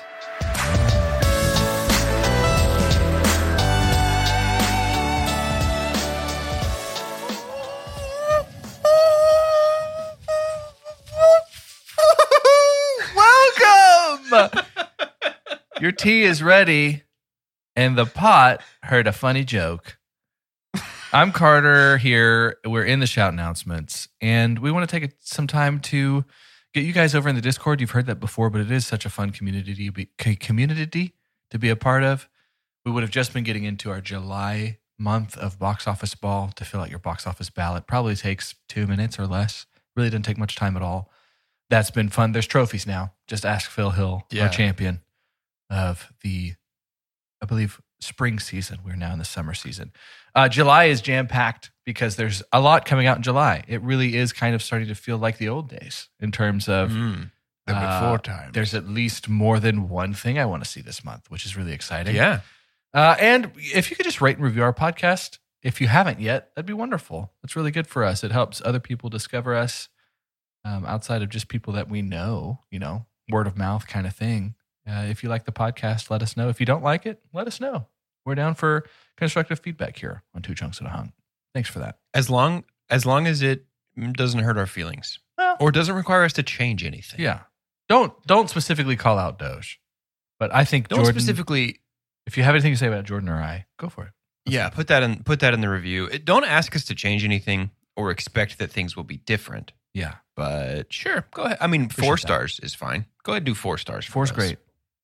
S7: Welcome! Your tea is ready, and the pot heard a funny joke. I'm Carter here. We're in the shout announcements, and we want to take some time to get you guys over in the Discord. You've heard that before, but it is such a fun community to be, community to be a part of. We would have just been getting into our July month of box office ball to fill out your box office ballot. Probably takes two minutes or less. Really doesn't take much time at all. That's been fun. There's trophies now. Just ask Phil Hill,
S6: Yeah.
S7: our champion of the, I believe, spring season. We're now in the summer season. Uh, July is jam-packed because there's a lot coming out in July. It really is kind of starting to feel like the old days in terms of
S6: Mm.
S4: The
S7: uh,
S4: before times.
S7: there's at least more than one thing I want to see this month, which is really exciting.
S6: Yeah.
S7: Uh, and if you could just rate and review our podcast, if you haven't yet, that'd be wonderful. That's really good for us. It helps other people discover us um, outside of just people that we know, you know, word of mouth kind of thing. Uh, if you like the podcast, let us know. If you don't like it, let us know. We're down for constructive feedback here on Two Chunks and a Hunk. Thanks for that.
S6: As long as long as it doesn't hurt our feelings.
S7: Well,
S6: Or doesn't require us to change anything.
S7: yeah. Don't don't specifically call out Doge. But I think
S6: Don't
S7: Jordan,
S6: specifically
S7: if you have anything to say about Jordan or I, go for it.
S6: Yeah, put that in put that in the review. It- Don't ask us to change anything or expect that things will be different.
S7: Yeah.
S6: But sure, go ahead. I mean,
S7: Appreciate
S6: four
S7: that.
S6: stars is fine. Go ahead and do four stars. for
S7: Four's
S6: us.
S7: great.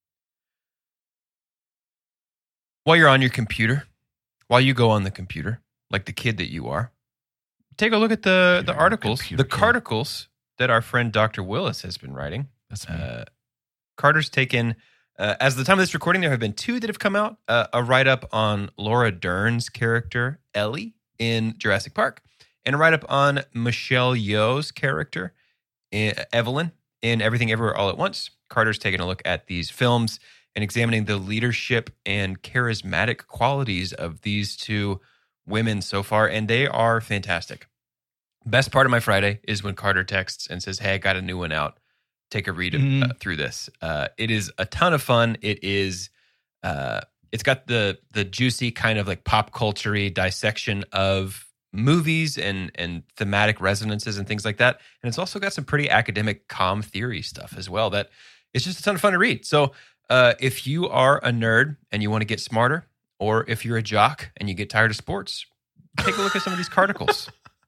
S6: While you're on your computer, while you go on the computer, like the kid that you are, take a look at the, the
S7: Computer,
S6: articles,
S7: computer
S6: the
S7: kid.
S6: carticles that our friend Doctor Willis has been writing.
S7: That's me.
S6: Uh, Carter's taken, uh, as of the time of this recording, there have been two that have come out. Uh, a write-up on Laura Dern's character, Ellie, in Jurassic Park, and a write-up on Michelle Yeoh's character, eh, Evelyn, in Everything Everywhere All at Once. Carter's taken a look at these films and examining the leadership and charismatic qualities of these two women so far, and they are fantastic. Best part of my Friday is when Carter texts and says, "Hey, I got a new one out. Take a read
S7: Mhm.
S6: uh, through this." Uh, it is a ton of fun. It is, uh, it's got the the juicy kind of like pop culture-y dissection of movies and and thematic resonances and things like that. And it's also got some pretty academic comm theory stuff as well. That it's just a ton of fun to read. So uh, if you are a nerd and you want to get smarter, or if you're a jock and you get tired of sports, take a look at some of these carticles.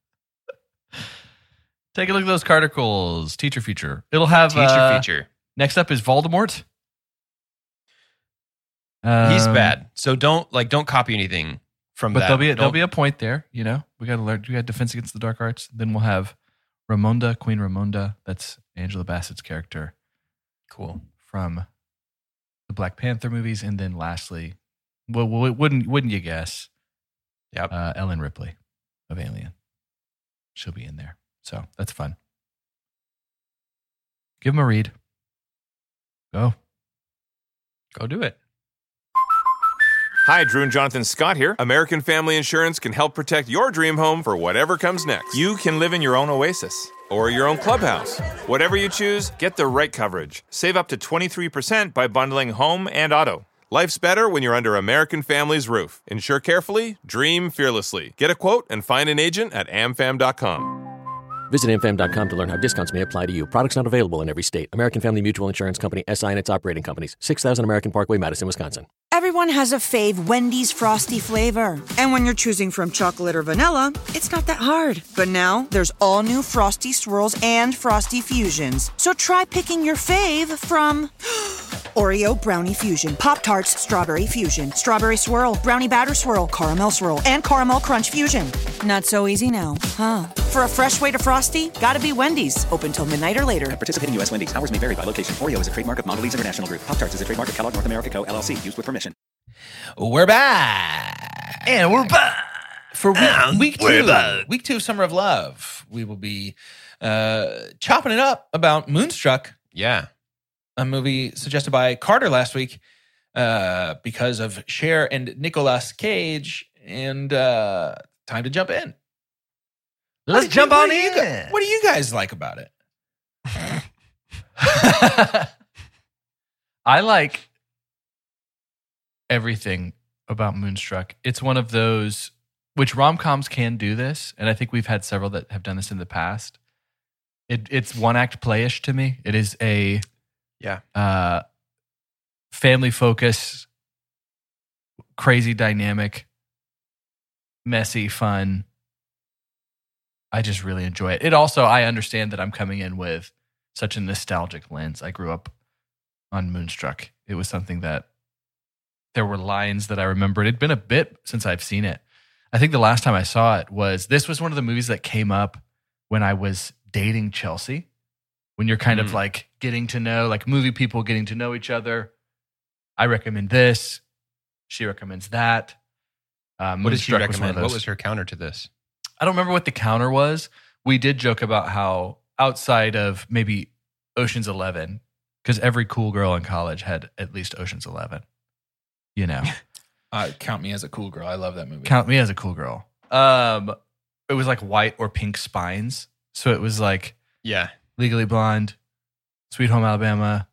S7: Take a look at those carticles. Teacher feature. It'll have
S6: Teacher
S7: uh,
S6: feature.
S7: Next up is Voldemort.
S6: He's
S7: Um,
S6: bad. So don't like don't copy anything from
S7: But
S6: that.
S7: there'll be a, there'll
S6: Don't-
S7: be a point there. You know, we got to learn. We got Defense Against the Dark Arts. Then we'll have Ramonda, Queen Ramonda. That's Angela Bassett's character
S6: cool.
S7: from the Black Panther movies. And then lastly, well, well wouldn't wouldn't you guess?
S6: Yep.
S7: Uh, Ellen Ripley of Alien. She'll be in there. So that's fun. Give him a read. Go.
S6: Go do it.
S8: Hi, Drew and Jonathan Scott here. American Family Insurance can help protect your dream home for whatever comes next. You can live in your own oasis or your own clubhouse. Whatever you choose, get the right coverage. Save up to twenty-three percent by bundling home and auto. Life's better when you're under American Family's roof. Insure carefully, dream fearlessly. Get a quote and find an agent at a m fam dot com.
S9: Visit a m fam dot com to learn how discounts may apply to you. Products not available in every state. American Family Mutual Insurance Company, S I and its operating companies. six thousand American Parkway, Madison, Wisconsin.
S1: Everyone has a fave Wendy's Frosty flavor. And when you're choosing from chocolate or vanilla, it's not that hard. But now there's all new Frosty Swirls and Frosty Fusions. So try picking your fave from Oreo Brownie Fusion, Pop-Tarts Strawberry Fusion, Strawberry Swirl, Brownie Batter Swirl, Caramel Swirl, and Caramel Crunch Fusion. Not so easy now, huh? For a fresh way to Frosty, gotta be Wendy's. Open till midnight or later.
S2: Participating U S Wendy's. Hours may vary by location. Oreo is a trademark of Mondelez International Group. Pop-Tarts is a trademark of Kellogg North America Co. L L C. Used with permission.
S5: We're back.
S7: And we're back.
S5: For week, week two, week two of Summer of Love, we will be uh, chopping it up about Moonstruck.
S6: Yeah.
S5: a movie suggested by Carter last week uh, because of Cher and Nicolas Cage. And uh, time to jump in.
S7: Let's
S5: What do
S7: jump
S5: you-
S7: on
S5: what do you
S7: in.
S5: gu- What do you guys like about it?
S7: I like everything about Moonstruck. It's one of those, which rom-coms can do this, and I think we've had several that have done this in the past. It, it's one-act playish to me. It is a
S6: Yeah.
S7: uh, family focus, crazy dynamic, messy, fun. I just really enjoy it. It also, I understand that I'm coming in with such a nostalgic lens. I grew up on Moonstruck. It was something that there were lines that I remembered. It'd been a bit since I've seen it. I think the last time I saw it was, this was one of the movies that came up when I was dating Chelsea, when you're kind
S6: Mm.
S7: of like getting to know, like movie people getting to know each other. I recommend this. She recommends that. Uh,
S6: What did she
S7: Moonstruck was one of
S6: recommend? What
S7: those.
S6: was her counter to this?
S7: I don't remember what the counter was. We did joke about how outside of maybe Ocean's Eleven, because every cool girl in college had at least Ocean's Eleven. You know,
S5: Uh, count me as a cool girl. I love that movie.
S7: count me as a cool girl. Um, it was like white or pink spines, so it was like
S6: Yeah.
S7: Legally Blonde, Sweet Home Alabama,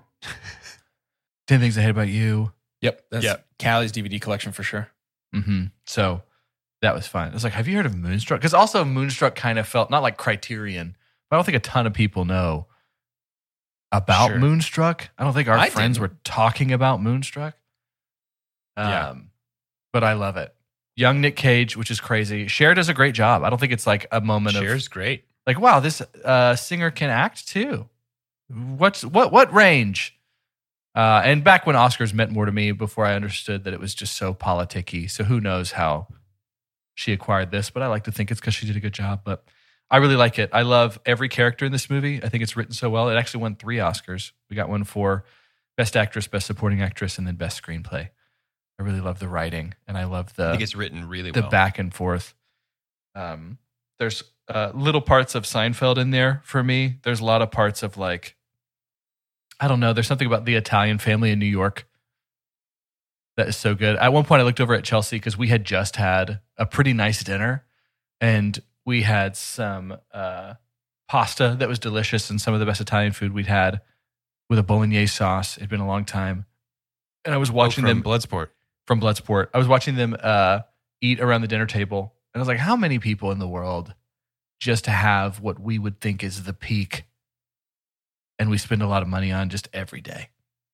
S7: Ten Things I Hate About You.
S5: Yep. That's
S6: Yep.
S5: Callie's D V D collection for sure.
S7: Mm-hmm. So that was fun. It was like, have you heard of Moonstruck? Because also Moonstruck kind of felt not like Criterion, but I don't think a ton of people know about
S6: Sure.
S7: Moonstruck. I don't think our
S5: I
S7: friends
S5: didn't.
S7: were talking about Moonstruck. Um,
S6: Yeah.
S7: But I love it. Young Nick Cage, which is crazy. Cher does a great job. I don't think it's like a moment
S6: Cher's
S7: of
S6: great.
S7: like, wow, this uh, singer can act too. What's what what range? Uh, and back when Oscars meant more to me, before I understood that it was just so politicky. So who knows how she acquired this? But I like to think it's because she did a good job. But I really like it. I love every character in this movie. I think it's written so well. It actually won three Oscars. We got one for Best Actress, Best Supporting Actress, and then Best Screenplay. I really love the writing, and I love the
S6: I think it's written really
S7: the
S6: well.
S7: back and forth. Um, there's uh, little parts of Seinfeld in there for me. There's a lot of parts of like, I don't know. There's something about the Italian family in New York that is so good. At one point, I looked over at Chelsea because we had just had a pretty nice dinner, and we had some uh, pasta that was delicious and some of the best Italian food we'd had with a bolognese sauce. It'd been a long time, and I was watching
S6: Oh, from
S7: them
S6: Bloodsport.
S7: from Bloodsport. I was watching them uh, eat around the dinner table, and I was like, how many people in the world just have what we would think is the peak and we spend a lot of money on just every day?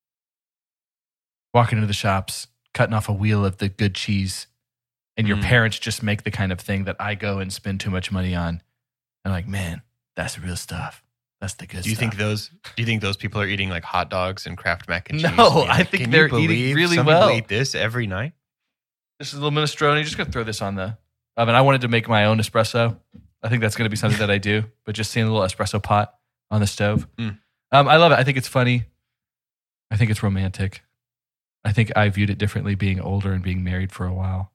S7: Walking into the shops, cutting off a wheel of the good cheese, and your
S6: Mm.
S7: parents just make the kind of thing that I go and spend too much money on. And like, man, that's the real stuff. That's the good
S6: Do you
S7: stuff.
S6: think those? Do you think those people are eating like hot dogs and Kraft mac and
S7: No,
S6: cheese? And being
S7: I
S6: like,
S7: think
S6: "Can
S7: they're
S6: you
S7: eating
S6: believe
S7: really
S6: some people
S7: well."
S6: Eat this every night.
S7: This is a little minestrone. Just gonna throw this on the oven. I wanted to make my own espresso. I think that's gonna be something that I do. But just seeing a little espresso pot on the stove,
S6: Mm.
S7: um, I love it. I think it's funny. I think it's romantic. I think I viewed it differently being older and being married for a while.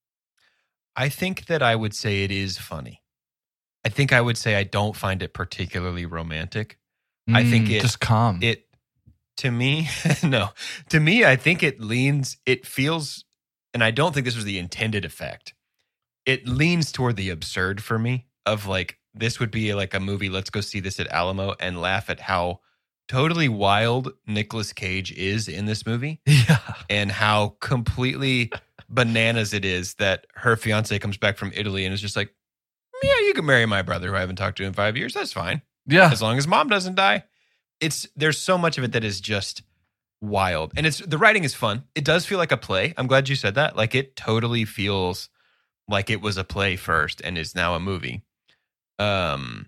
S6: I think that I would say it is funny. I think I would say I don't find it particularly romantic. I think
S7: Mm,
S6: it
S7: just calm.
S6: It to me, no. To me, I think it leans, it feels, and I don't think this was the intended effect. It leans toward the absurd for me of like, this would be like a movie, let's go see this at Alamo and laugh at how totally wild Nicolas Cage is in this movie
S7: yeah.
S6: and how completely bananas it is that her fiance comes back from Italy and is just like, yeah, you can marry my brother who I haven't talked to in five years. That's fine.
S7: Yeah.
S6: As long as mom doesn't die. It's there's so much of it that is just wild. And it's the writing is fun. It does feel like a play. I'm glad you said that. Like it totally feels like it was a play first and is now a movie. Um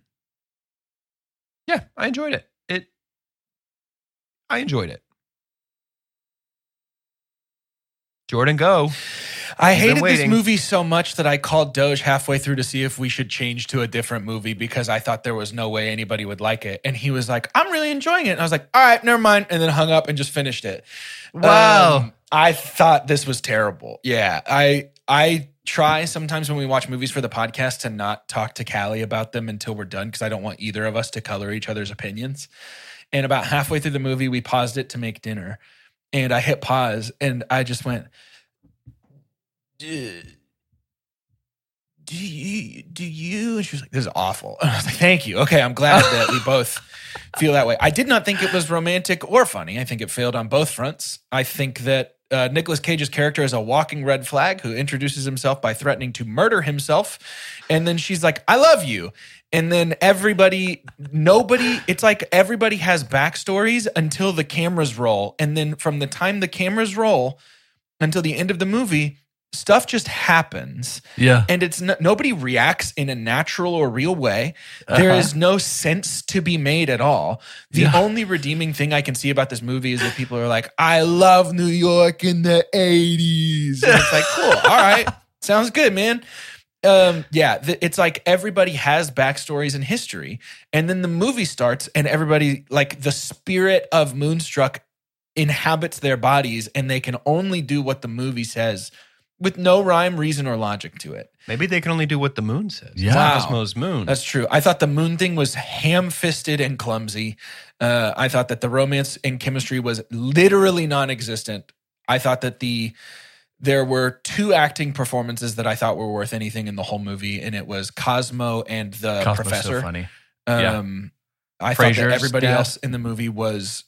S6: Yeah, I enjoyed it. It I enjoyed it. Jordan, go.
S5: I
S6: You've been
S5: hated this
S6: waiting.
S5: movie so much that I called Doge halfway through to see if we should change to a different movie because I thought there was no way anybody would like it. And he was like, I'm really enjoying it. And I was like, all right, never mind. And then hung up and just finished it.
S7: Wow.
S5: Um, I thought this was terrible. Yeah. I I try sometimes when we watch movies for the podcast to not talk to Callie about them until we're done because I don't want either of us to color each other's opinions. And about halfway through the movie, we paused it to make dinner. And I hit pause and I just went, do you, do you? And she was like, this is awful. And I was like, thank you. Okay, I'm glad that we both feel that way. I did not think it was romantic or funny. I think it failed on both fronts. I think that uh, Nicolas Cage's character is a walking red flag who introduces himself by threatening to murder himself. And then she's like, I love you. And then everybody, nobody, it's like everybody has backstories until the cameras roll. And then from the time the cameras roll until the end of the movie, stuff just happens.
S7: Yeah.
S5: And it's no, nobody reacts in a natural or real way. There
S7: Uh-huh.
S5: is no sense to be made at all. The
S7: Yeah.
S5: only redeeming thing I can see about this movie is that people are like, I love New York in the eighties. And it's like, cool. All right. Sounds good, man. Um, yeah, th- it's like everybody has backstories and history. And then the movie starts and everybody, like the spirit of Moonstruck inhabits their bodies and they can only do what the movie says with no rhyme, reason, or logic to it.
S6: Maybe they can only do what the moon says.
S7: Yeah.
S5: Wow.
S6: Cosmo's moon.
S5: That's true. I thought the moon thing was ham-fisted and clumsy. Uh, I thought that the romance and chemistry was literally non-existent. I thought that the there were two acting performances that I thought were worth anything in the whole movie, and it was Cosmo and the
S7: Cosmo's
S5: professor.
S7: so funny.
S5: Um, I thought
S7: Frasier's
S5: that everybody
S7: dad.
S5: else in the movie was,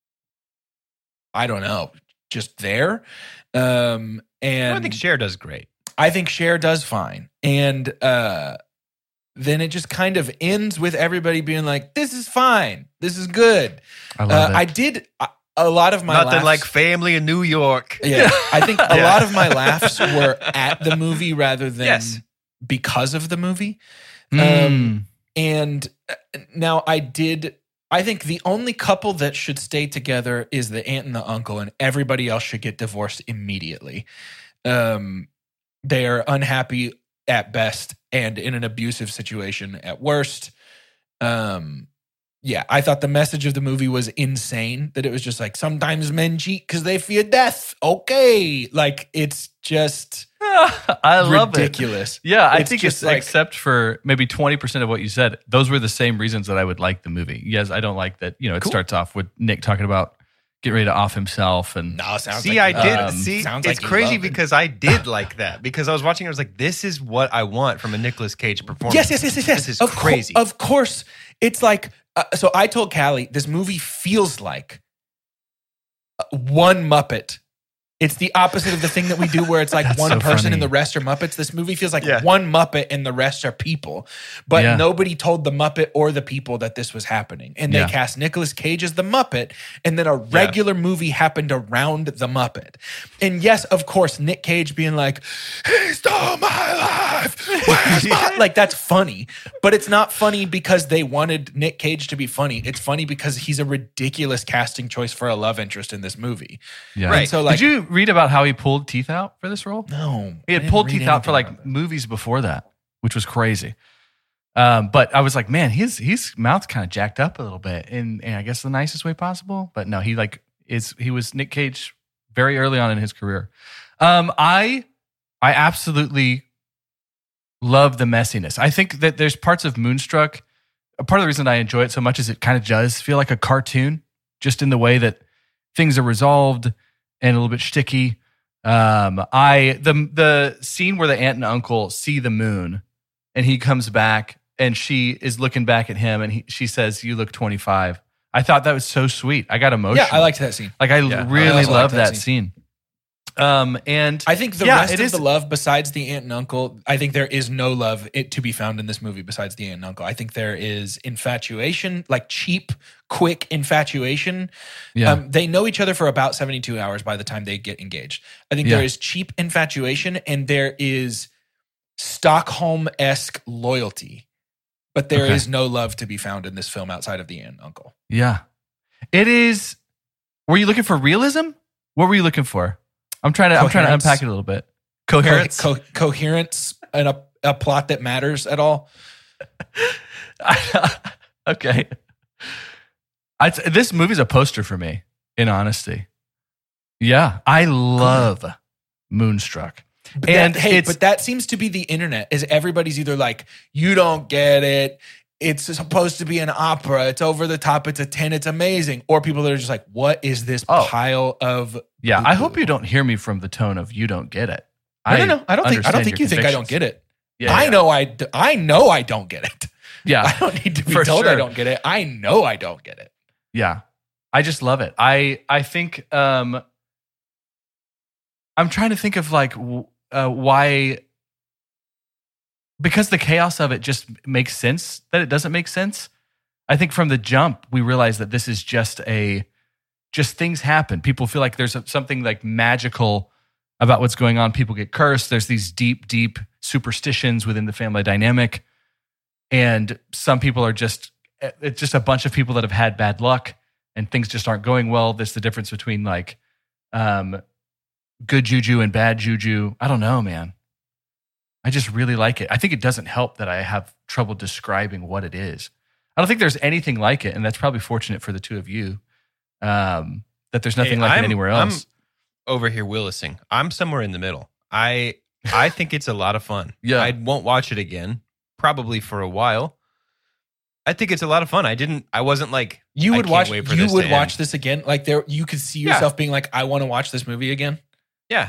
S5: I don't know, just there. Um, and
S6: I think Cher does great.
S5: I think Cher does fine. And uh, then it just kind of ends with everybody being like, this is fine. This is good.
S7: I love
S5: Uh,
S7: it.
S5: I did a, a lot of my
S6: Nothing
S5: laughs.
S6: like family in New York.
S5: Yeah, I think a
S6: Yeah.
S5: lot of my laughs were at the movie rather than
S6: Yes.
S5: because of the movie.
S7: Mm.
S5: Um, and uh, now I did, I think the only couple that should stay together is the aunt and the uncle, and everybody else should get divorced immediately. Um, they are unhappy at best and in an abusive situation at worst. Um, yeah, I thought the message of the movie was insane, that it was just like, sometimes men cheat because they fear death. Okay. Like, it's just
S7: I love
S5: ridiculous.
S7: it. Yeah, I
S5: It's
S7: think
S5: just
S7: it's
S5: like-
S7: except for maybe twenty percent of what you said, those were the same reasons that I would like the movie. Yes, I don't like that, you know, it
S5: Cool.
S7: starts off with Nick talking about getting ready to off himself and
S5: No, sounds
S6: See,
S5: like
S6: I
S5: you
S6: did.
S5: love it.
S7: um,
S6: see,
S5: Sounds
S6: it's
S5: like you
S6: crazy
S5: love it.
S6: because I did like that because I was watching. I was like, "This is what I want from a Nicolas Cage performance."
S5: Yes, yes, yes, yes, yes.
S6: This is
S5: of cour-
S6: crazy.
S5: of course, it's like. Uh, so I told Callie, this movie feels like uh, one Muppet. It's the opposite of the thing that we do where it's like
S7: That's
S5: one
S7: so
S5: person
S7: funny.
S5: and the rest are Muppets. This movie feels like
S6: Yeah.
S5: one Muppet and the rest are people. But
S7: Yeah.
S5: nobody told the Muppet or the people that this was happening. And they
S7: Yeah.
S5: cast Nicolas Cage as the Muppet, and then a regular movie happened around the Muppet. And yes, of course, Nick Cage being like, he stole my life. Where's my-" Like, that's funny. But it's not funny because they wanted Nick Cage to be funny. It's funny because he's a ridiculous casting choice for a love interest in this movie.
S7: yeah.
S5: Right. So, like,
S7: did you read about how he pulled teeth out for this role?
S5: no.
S7: He
S5: I
S7: had
S5: didn't
S7: pulled
S5: read
S7: teeth out for
S5: anything
S7: like
S5: about that.
S7: movies before that, which was crazy. Um, but I was like, man, his his mouth's kind of jacked up a little bit, in, in I guess the nicest way possible. But no, he like is he was Nick Cage very early on in his career. Um, I I absolutely love the messiness. I think that there's parts of Moonstruck. Part of the reason I enjoy it so much is it kind of does feel like a cartoon, just in the way that things are resolved and a little bit shticky. Um, I the the scene where the aunt and uncle see the moon, and he comes back, and she is looking back at him, and he, she says, "You look twenty-five." I thought that was so sweet. I got emotional.
S5: Yeah, I liked that scene.
S7: Like I
S6: Yeah, I
S7: really
S5: also
S7: love
S5: liked that
S7: that scene. Um, and
S5: I think the
S7: yeah,
S5: rest
S7: it
S5: of
S7: is-
S5: the love, besides the aunt and uncle, I think there is no love it to be found in this movie besides the aunt and uncle. I think there is infatuation, like cheap, quick infatuation.
S7: Yeah.
S5: Um, they know each other for about seventy-two hours by the time they get engaged. I think
S7: Yeah.
S5: there is cheap infatuation and there is Stockholm-esque loyalty, but there is
S7: Okay.
S5: no love to be found in this film outside of the aunt and uncle.
S7: Yeah. It is. Were you looking for realism? What were you looking for? I'm trying to. I'm trying to
S5: Coherence.
S7: unpack it a little bit.
S5: Co-
S7: Coherence.
S5: co- coherence and a, a plot that matters at all.
S7: Okay. I, this movie's a poster for me, in honesty. Yeah, I love Moonstruck.
S5: But
S7: And
S5: that, hey,
S7: it's-
S5: but that seems to be the internet. Is everybody's either like, you don't get it, it's supposed to be an opera. It's over the top. It's a ten. It's amazing. Or people that are just like, what is this
S7: Oh.
S5: pile of
S7: Yeah,
S5: poo-poo?
S7: I hope you don't hear me from the tone of you don't get it.
S5: No, no, no. I don't think I don't
S7: understand
S5: think
S7: your
S5: you think I don't
S7: convictions.
S5: get it.
S7: Yeah,
S5: I
S7: yeah.
S5: know I d- I know I don't get it.
S7: Yeah,
S5: I don't need to be
S7: for
S5: told I
S7: sure.
S5: don't get it. I know I don't get it.
S7: Yeah. I just love it. I I think um I'm trying to think of like w- uh, why because the chaos of it just makes sense that it doesn't make sense. I think from the jump we realize that this is just a just things happen. People feel like there's a, something like magical about what's going on. People get cursed. There's these deep deep superstitions within the family dynamic. And some people are just it's just a bunch of people that have had bad luck and things just aren't going well. There's the difference between like um, good juju and bad juju. I don't know, man. I just really like it. I think it doesn't help that I have trouble describing what it is. I don't think there's anything like it, and that's probably fortunate for the two of you um, that there's nothing
S6: Hey,
S7: like
S6: I'm-
S7: it anywhere
S6: I'm
S7: else.
S6: over here Willising. I'm somewhere in the middle. I I think it's a lot of fun.
S7: Yeah.
S6: I won't watch it again, probably for a while. I think it's a lot of fun. I didn't. I wasn't like
S5: You
S6: I
S5: would
S6: can't
S5: watch.
S6: wait for
S5: You
S6: this
S5: would
S6: to
S5: watch
S6: end.
S5: this again. Like there, you could see
S6: Yeah.
S5: yourself being like, I want to watch this movie again.
S6: Yeah.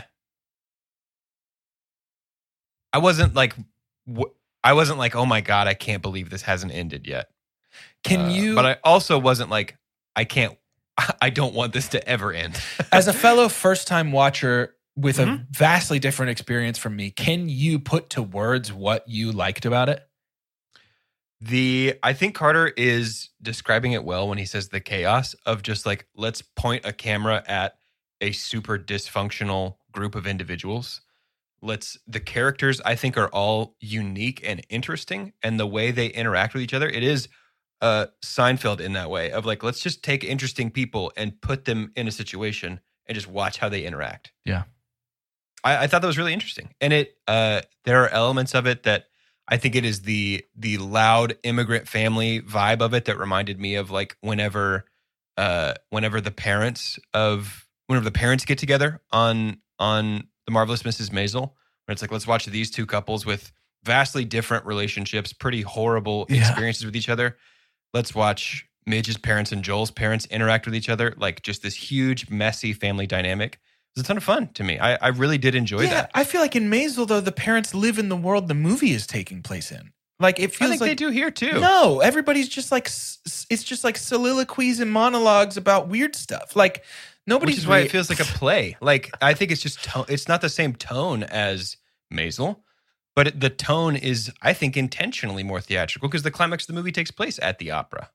S6: I wasn't like. W- I wasn't like, oh my god, I can't believe this hasn't ended yet.
S5: Can
S6: Uh,
S5: you?
S6: But I also wasn't like, I can't. I don't want this to ever end.
S5: as a fellow first-time watcher with a
S6: Mhm.
S5: vastly different experience from me, can you put to words what you liked about it?
S6: The I think Carter is describing it well when he says the chaos of just like, let's point a camera at a super dysfunctional group of individuals. Let's the characters I think are all unique and interesting, and the way they interact with each other, it is uh Seinfeld in that way of like, let's just take interesting people and put them in a situation and just watch how they interact.
S7: Yeah.
S6: I, I thought that was really interesting. And it uh there are elements of it that I think it is the the loud immigrant family vibe of it that reminded me of like whenever uh whenever the parents of whenever the parents get together on on The Marvelous Missus Maisel, where it's like, let's watch these two couples with vastly different relationships, pretty horrible
S7: Yeah.
S6: experiences with each other. Let's watch Midge's parents and Joel's parents interact with each other, like just this huge, messy family dynamic. It was a ton of fun to me. I, I really did enjoy
S5: yeah,
S6: that.
S5: I feel like in Maisel though, the parents live in the world the movie is taking place in. Like it
S6: I
S5: feels
S6: think
S5: like
S6: they do here too.
S5: No, everybody's just like s- s- it's just like soliloquies and monologues about weird stuff. Like nobody's
S6: Which is why
S5: re-
S6: it feels like a play. Like I think it's just to- it's not the same tone as Maisel, but it, the tone is, I think, intentionally more theatrical because the climax of the movie takes place at the opera.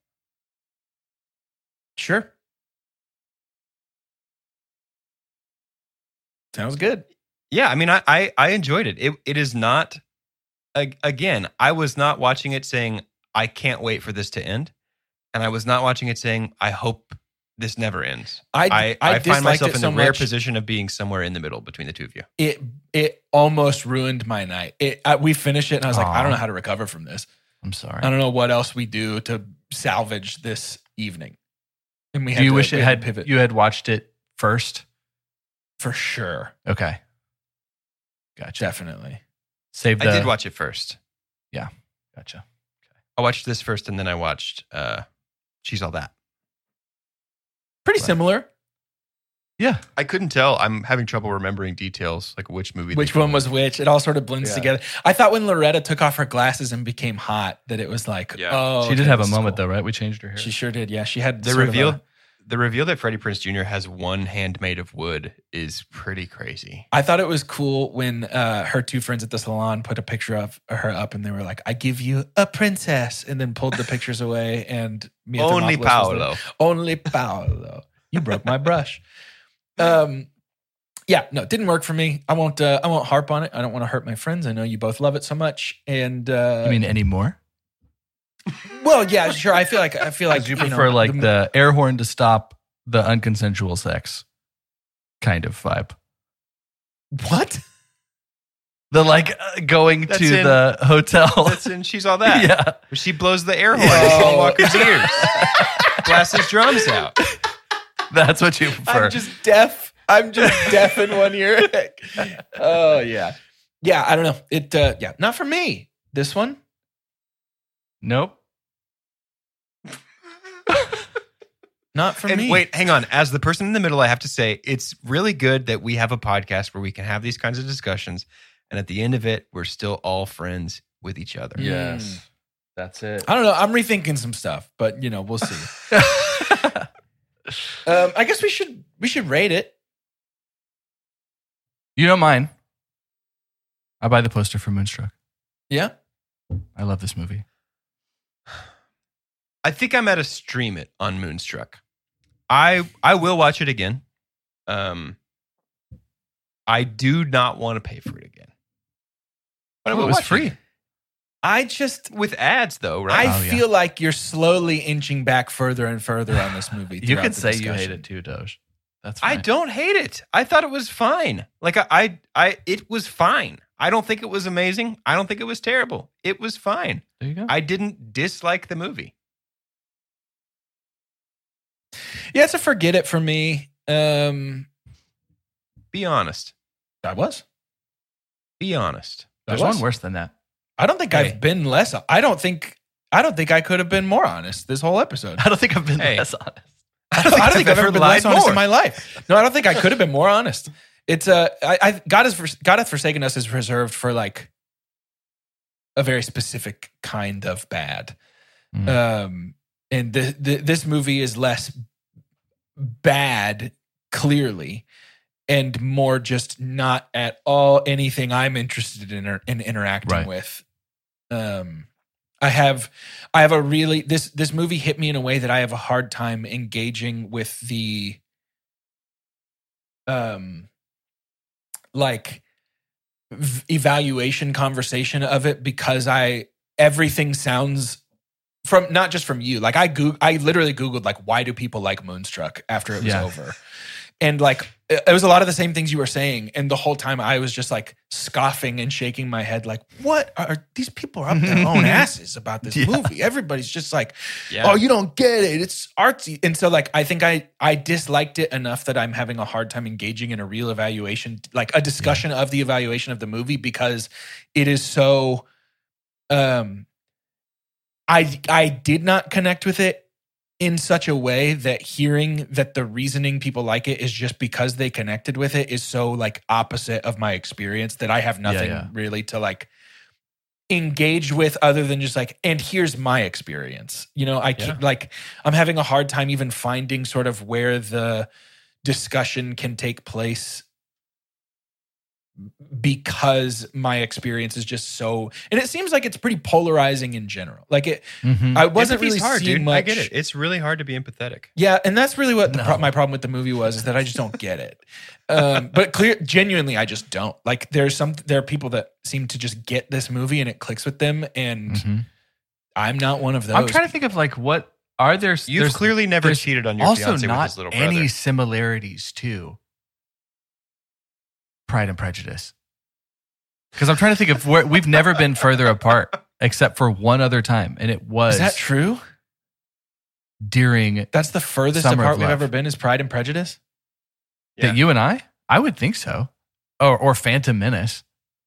S5: Sure. Sounds good.
S6: Yeah, I mean, I I, I enjoyed it. It it is not. ag- Again, I was not watching it saying I can't wait for this to end, and I was not watching it saying I hope this never ends.
S5: I
S6: I,
S5: I,
S6: I find
S5: disliked
S6: myself
S5: it
S6: in
S5: so
S6: the rare
S5: much,
S6: position of being somewhere in the middle between the two of you.
S5: It it almost ruined my night. It I, we finished it and I was like,
S7: Aw.
S5: I don't know how to recover from this.
S7: I'm sorry.
S5: I don't know what else we do to salvage this evening. And we
S7: Do
S5: had
S7: you
S5: to-
S7: wish
S5: we
S7: it had
S5: to pivot
S7: you had watched it first?
S5: for sure.
S7: Okay. Gotcha.
S5: Definitely.
S7: Save the
S6: I did watch it first.
S7: Gotcha.
S6: I watched this first, and then I watched uh, She's All That.
S5: Pretty
S7: Right.
S5: similar.
S7: Yeah.
S6: I couldn't tell. I'm having trouble remembering details, like which movie.
S5: Which
S6: they
S5: one
S6: filmed.
S5: was which? It all sort of blends
S6: Yeah.
S5: together. I thought when Loretta took off her glasses and became hot, that it was like,
S6: Yeah.
S5: oh,
S7: She did
S5: okay,
S7: have a
S5: this is
S7: moment
S6: cool.
S7: though, right? We changed her hair.
S5: She sure did. Yeah, she had
S6: The
S5: sort of
S6: reveal,
S5: a-
S6: the reveal that Freddie Prinze Junior has one hand made of wood is pretty crazy.
S5: I thought it was cool when uh, her two friends at the salon put a picture of her up, and they were like, "I give you a princess," and then pulled the pictures away. And Mia
S6: Only
S5: Thermopolis was
S6: Paolo.
S5: there. Only Paolo. You broke my brush. Um, yeah, no, it didn't work for me. I won't. Uh, I won't harp on it. I don't want to hurt my friends. I know you both love it so much. And uh,
S7: You mean anymore?
S5: well, yeah, sure. I feel like I feel like
S7: you
S5: know,
S7: prefer like the air horn to stop the unconsensual sex kind of vibe.
S5: what?
S7: The like uh, going
S6: That's
S7: to
S6: in-
S7: the hotel.
S6: That's in She's All That.
S7: Yeah.
S6: Where she blows the air horn
S5: Oh.
S6: in Paul Walker's ears. Blasts his drums out.
S7: That's what you prefer.
S5: I'm just deaf. I'm just deaf in one ear. Oh yeah, yeah. I don't know. It. Uh, yeah, not for me. This one.
S7: Nope.
S5: Not for
S6: and
S5: me.
S6: wait, hang on. As the person in the middle, I have to say it's really good that we have a podcast where we can have these kinds of discussions, and at the end of it, we're still all friends with each other.
S7: Yes. That's it.
S5: I don't know. I'm rethinking some stuff, but you know, we'll see. um, I guess we should we should rate it.
S7: You know mine. I buy the poster for Moonstruck.
S5: Yeah.
S7: I love this movie.
S6: I think I'm at a stream it on Moonstruck. I I will watch it again. Um, I do not want to pay for it again. But I
S7: Oh,
S6: will
S7: it was
S6: watch
S7: free.
S6: it.
S5: I just
S6: With ads, though, right?
S5: I
S7: Oh, yeah.
S5: feel like you're slowly inching back further and further on this movie.
S7: You
S5: throughout
S7: could
S5: the
S7: say you
S5: discussion.
S7: hate it too, Doge. That's
S6: I
S7: fine.
S6: don't hate it. I thought it was fine. Like I, I, I, it was fine. I don't think it was amazing. I don't think it was terrible. It was fine.
S7: There you go.
S6: I didn't dislike the movie.
S5: Yeah, it's a forget it for me. Um,
S6: Be honest.
S5: I was.
S6: Be honest.
S7: There's
S5: I was.
S7: one worse than that.
S5: I don't think
S6: Hey.
S5: I've been less. I don't think. I don't think I could have been more honest this whole episode.
S7: I don't think I've been
S6: Hey.
S7: less honest.
S5: I don't, I don't think I've ever been less
S6: lied
S5: honest
S6: more.
S5: in my life. No, I don't think I could have been more honest. It's uh, I, I God has God hath forsaken us is reserved for like a very specific kind of bad.
S7: Mm.
S5: Um, and the, the this movie is less bad, clearly, and more just not at all anything I'm interested in in interacting
S7: Right.
S5: with. Um, I have, I have a really this this movie hit me in a way that I have a hard time engaging with the, um, like v- evaluation conversation of it because I everything sounds from not just from you like I Goog- I literally Googled like why do people like Moonstruck after it was
S7: Yeah.
S5: over. And like, it it was a lot of the same things you were saying. And the whole time I was just like scoffing and shaking my head, like, what are these people are up their own asses about this
S7: Yeah.
S5: movie? Everybody's just like,
S6: Yeah.
S5: oh, you don't get it. It's artsy. And so like, I think I, I disliked it enough that I'm having a hard time engaging in a real evaluation, like a discussion of the evaluation of the movie because it is so, um, I, I did not connect with it in such a way that hearing that the reasoning people like it is just because they connected with it is so like opposite of my experience that I have nothing
S7: yeah.
S5: really to like engage with other than just like, and here's my experience. You know, I can't like, I'm having a hard time even finding sort of where the discussion can take place because my experience is just so, and it seems like it's pretty polarizing in general. Like it,
S7: Mhm.
S5: I wasn't
S6: Empathy's
S5: really
S6: hard,
S5: seeing
S6: dude.
S5: much.
S6: I get it. It's really hard to be empathetic.
S5: Yeah, and that's really what the
S7: No.
S5: pro- my problem with the movie was is that I just don't get it. Um, but clear, genuinely, I just don't. Like, there's some there are people that seem to just get this movie and it clicks with them, and
S7: Mhm.
S5: I'm not one of those.
S7: I'm trying to think of like what are there.
S6: You've
S7: there's-
S6: clearly never
S7: there's
S6: cheated on your
S7: also
S6: fiance with
S7: not
S6: his little brother.
S7: any similarities to Pride and Prejudice. Because I'm trying to think of where we've never been further apart except for one other time, and it was
S5: Is that true?
S7: during
S5: That's the furthest
S7: Summer of
S5: apart we've
S7: Love.
S5: ever been is Pride and Prejudice.
S6: Yeah.
S7: that you and I. I would think so, or or Phantom Menace.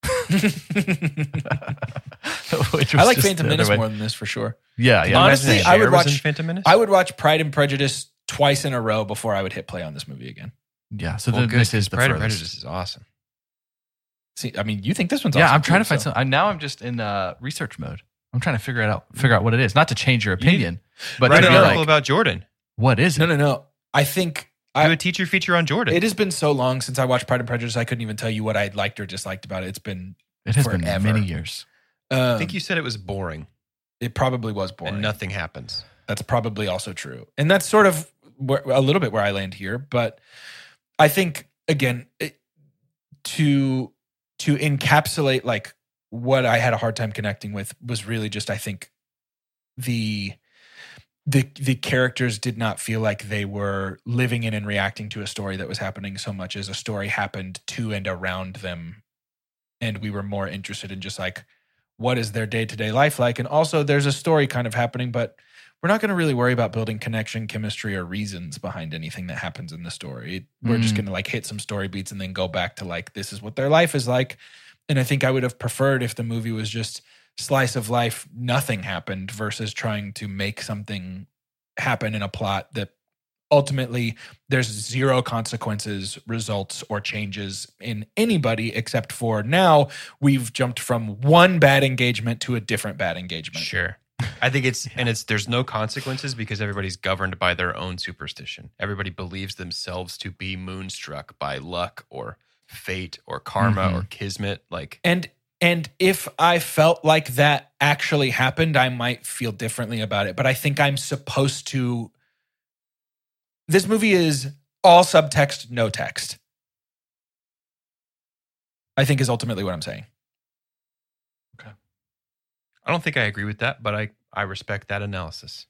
S7: Which was
S5: I like
S7: just
S5: Phantom
S7: the other
S5: Menace
S7: way.
S5: more than this for sure.
S7: Yeah, yeah.
S5: Honestly,
S6: Imagine
S5: I would
S6: Cher was in
S5: watch-
S6: Phantom Menace.
S5: I would watch Pride and Prejudice twice in a row before I would hit play on this movie again.
S7: yeah. So
S6: Well,
S7: then
S6: good,
S7: this is the
S6: Pride and
S7: furthest.
S6: Prejudice is awesome.
S5: See, I mean, you think this one's
S7: Yeah,
S5: awesome
S7: I'm trying
S5: too,
S7: to find
S5: so-
S7: some. I, now I'm just in uh, research mode. I'm trying to figure it out. Figure out what it is. Not to change your
S6: You need-
S7: opinion, but
S6: Write
S7: to
S6: an
S7: be
S6: article
S7: like,
S6: about Jordan.
S7: what is it?
S5: No, no, no. I think
S6: Do
S5: I,
S6: a teacher feature on Jordan.
S5: it has been so long since I watched Pride and Prejudice. I couldn't even tell you what I liked or disliked about it. It's been
S7: It has
S5: forever.
S7: been many years.
S5: Um,
S6: I think you said it was boring,
S5: it probably was boring.
S6: and nothing happens.
S5: That's probably also true. And that's sort of where, a little bit where I land here. But I think, again, it, to to encapsulate like what I had a hard time connecting with was really just, I think, the the the characters did not feel like they were living in and reacting to a story that was happening so much as a story happened to and around them. And we were more interested in just like, what is their day-to-day life like? And also there's a story kind of happening, but we're not going to really worry about building connection, chemistry, or reasons behind anything that happens in the story. We're just
S7: Mm.
S5: going to like hit some story beats and then go back to like, this is what their life is like. And I think I would have preferred if the movie was just slice of life, nothing happened versus trying to make something happen in a plot that ultimately there's zero consequences, results, or changes in anybody except for now we've jumped from one bad engagement to a different bad engagement.
S6: Sure. I think it's, and it's, there's no consequences because everybody's governed by their own superstition. Everybody believes themselves to be moonstruck by luck or fate or karma
S7: Mm-hmm.
S6: or kismet. Like,
S5: And and if I felt like that actually happened, I might feel differently about it. But I think I'm supposed to. This movie is all subtext, no text. I think is ultimately what I'm saying.
S6: I don't think I agree with that, but I, I respect that analysis.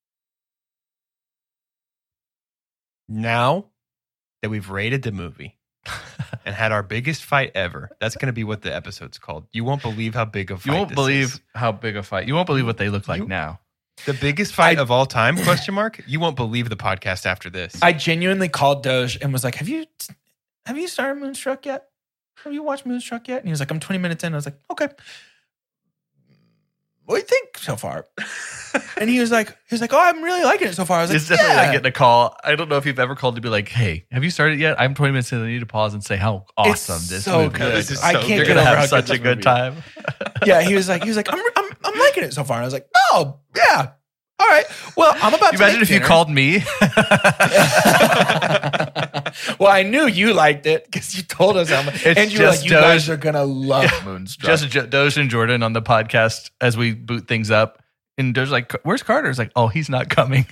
S6: Now that we've rated the movie and had our biggest fight ever, that's going to be what the episode's called. You won't believe how big a fight
S7: You won't
S6: this
S7: believe
S6: is.
S7: how big a fight. You won't believe what they look like
S6: You-
S7: now.
S6: The biggest fight of all time, question mark? You won't believe the podcast after this.
S5: I genuinely called Doge and was like, "Have you have you started Moonstruck yet? Have you watched Moonstruck yet?" And he was like, "I'm twenty minutes in." I was like, "Okay. What do you think so far?" And he was like, "He was like, oh, I'm really liking it so far." I was like,
S7: It's definitely
S5: "Yeah."
S7: like getting a call. I don't know if you've ever called to be like, "Hey, have you started yet? I'm twenty minutes in. I need to pause and say how awesome
S5: It's
S7: this
S5: so
S7: movie
S5: good.
S7: is.
S6: This is
S5: I
S6: so
S5: can't
S6: good.
S7: You're
S5: get
S7: gonna
S5: over how
S7: have such
S5: good
S7: a
S5: this
S7: good
S5: movie
S7: time."
S5: is. Yeah, he was like, he was like, I'm, I'm, I'm liking it so far. I was like, "Oh, yeah, all right. Well, I'm about
S7: You
S5: to
S7: imagine
S5: make
S7: if you
S5: dinner."
S7: called me.
S5: Well, I knew you liked it because you told us how much,
S7: It's
S5: and you were
S7: just
S5: like, "You guys
S7: Doge.
S5: are gonna love Moonstruck."
S7: Just Jo- Doge and Jordan on the podcast as we boot things up. And Doge's like, "Where's Carter?" It's like, "Oh, he's not coming.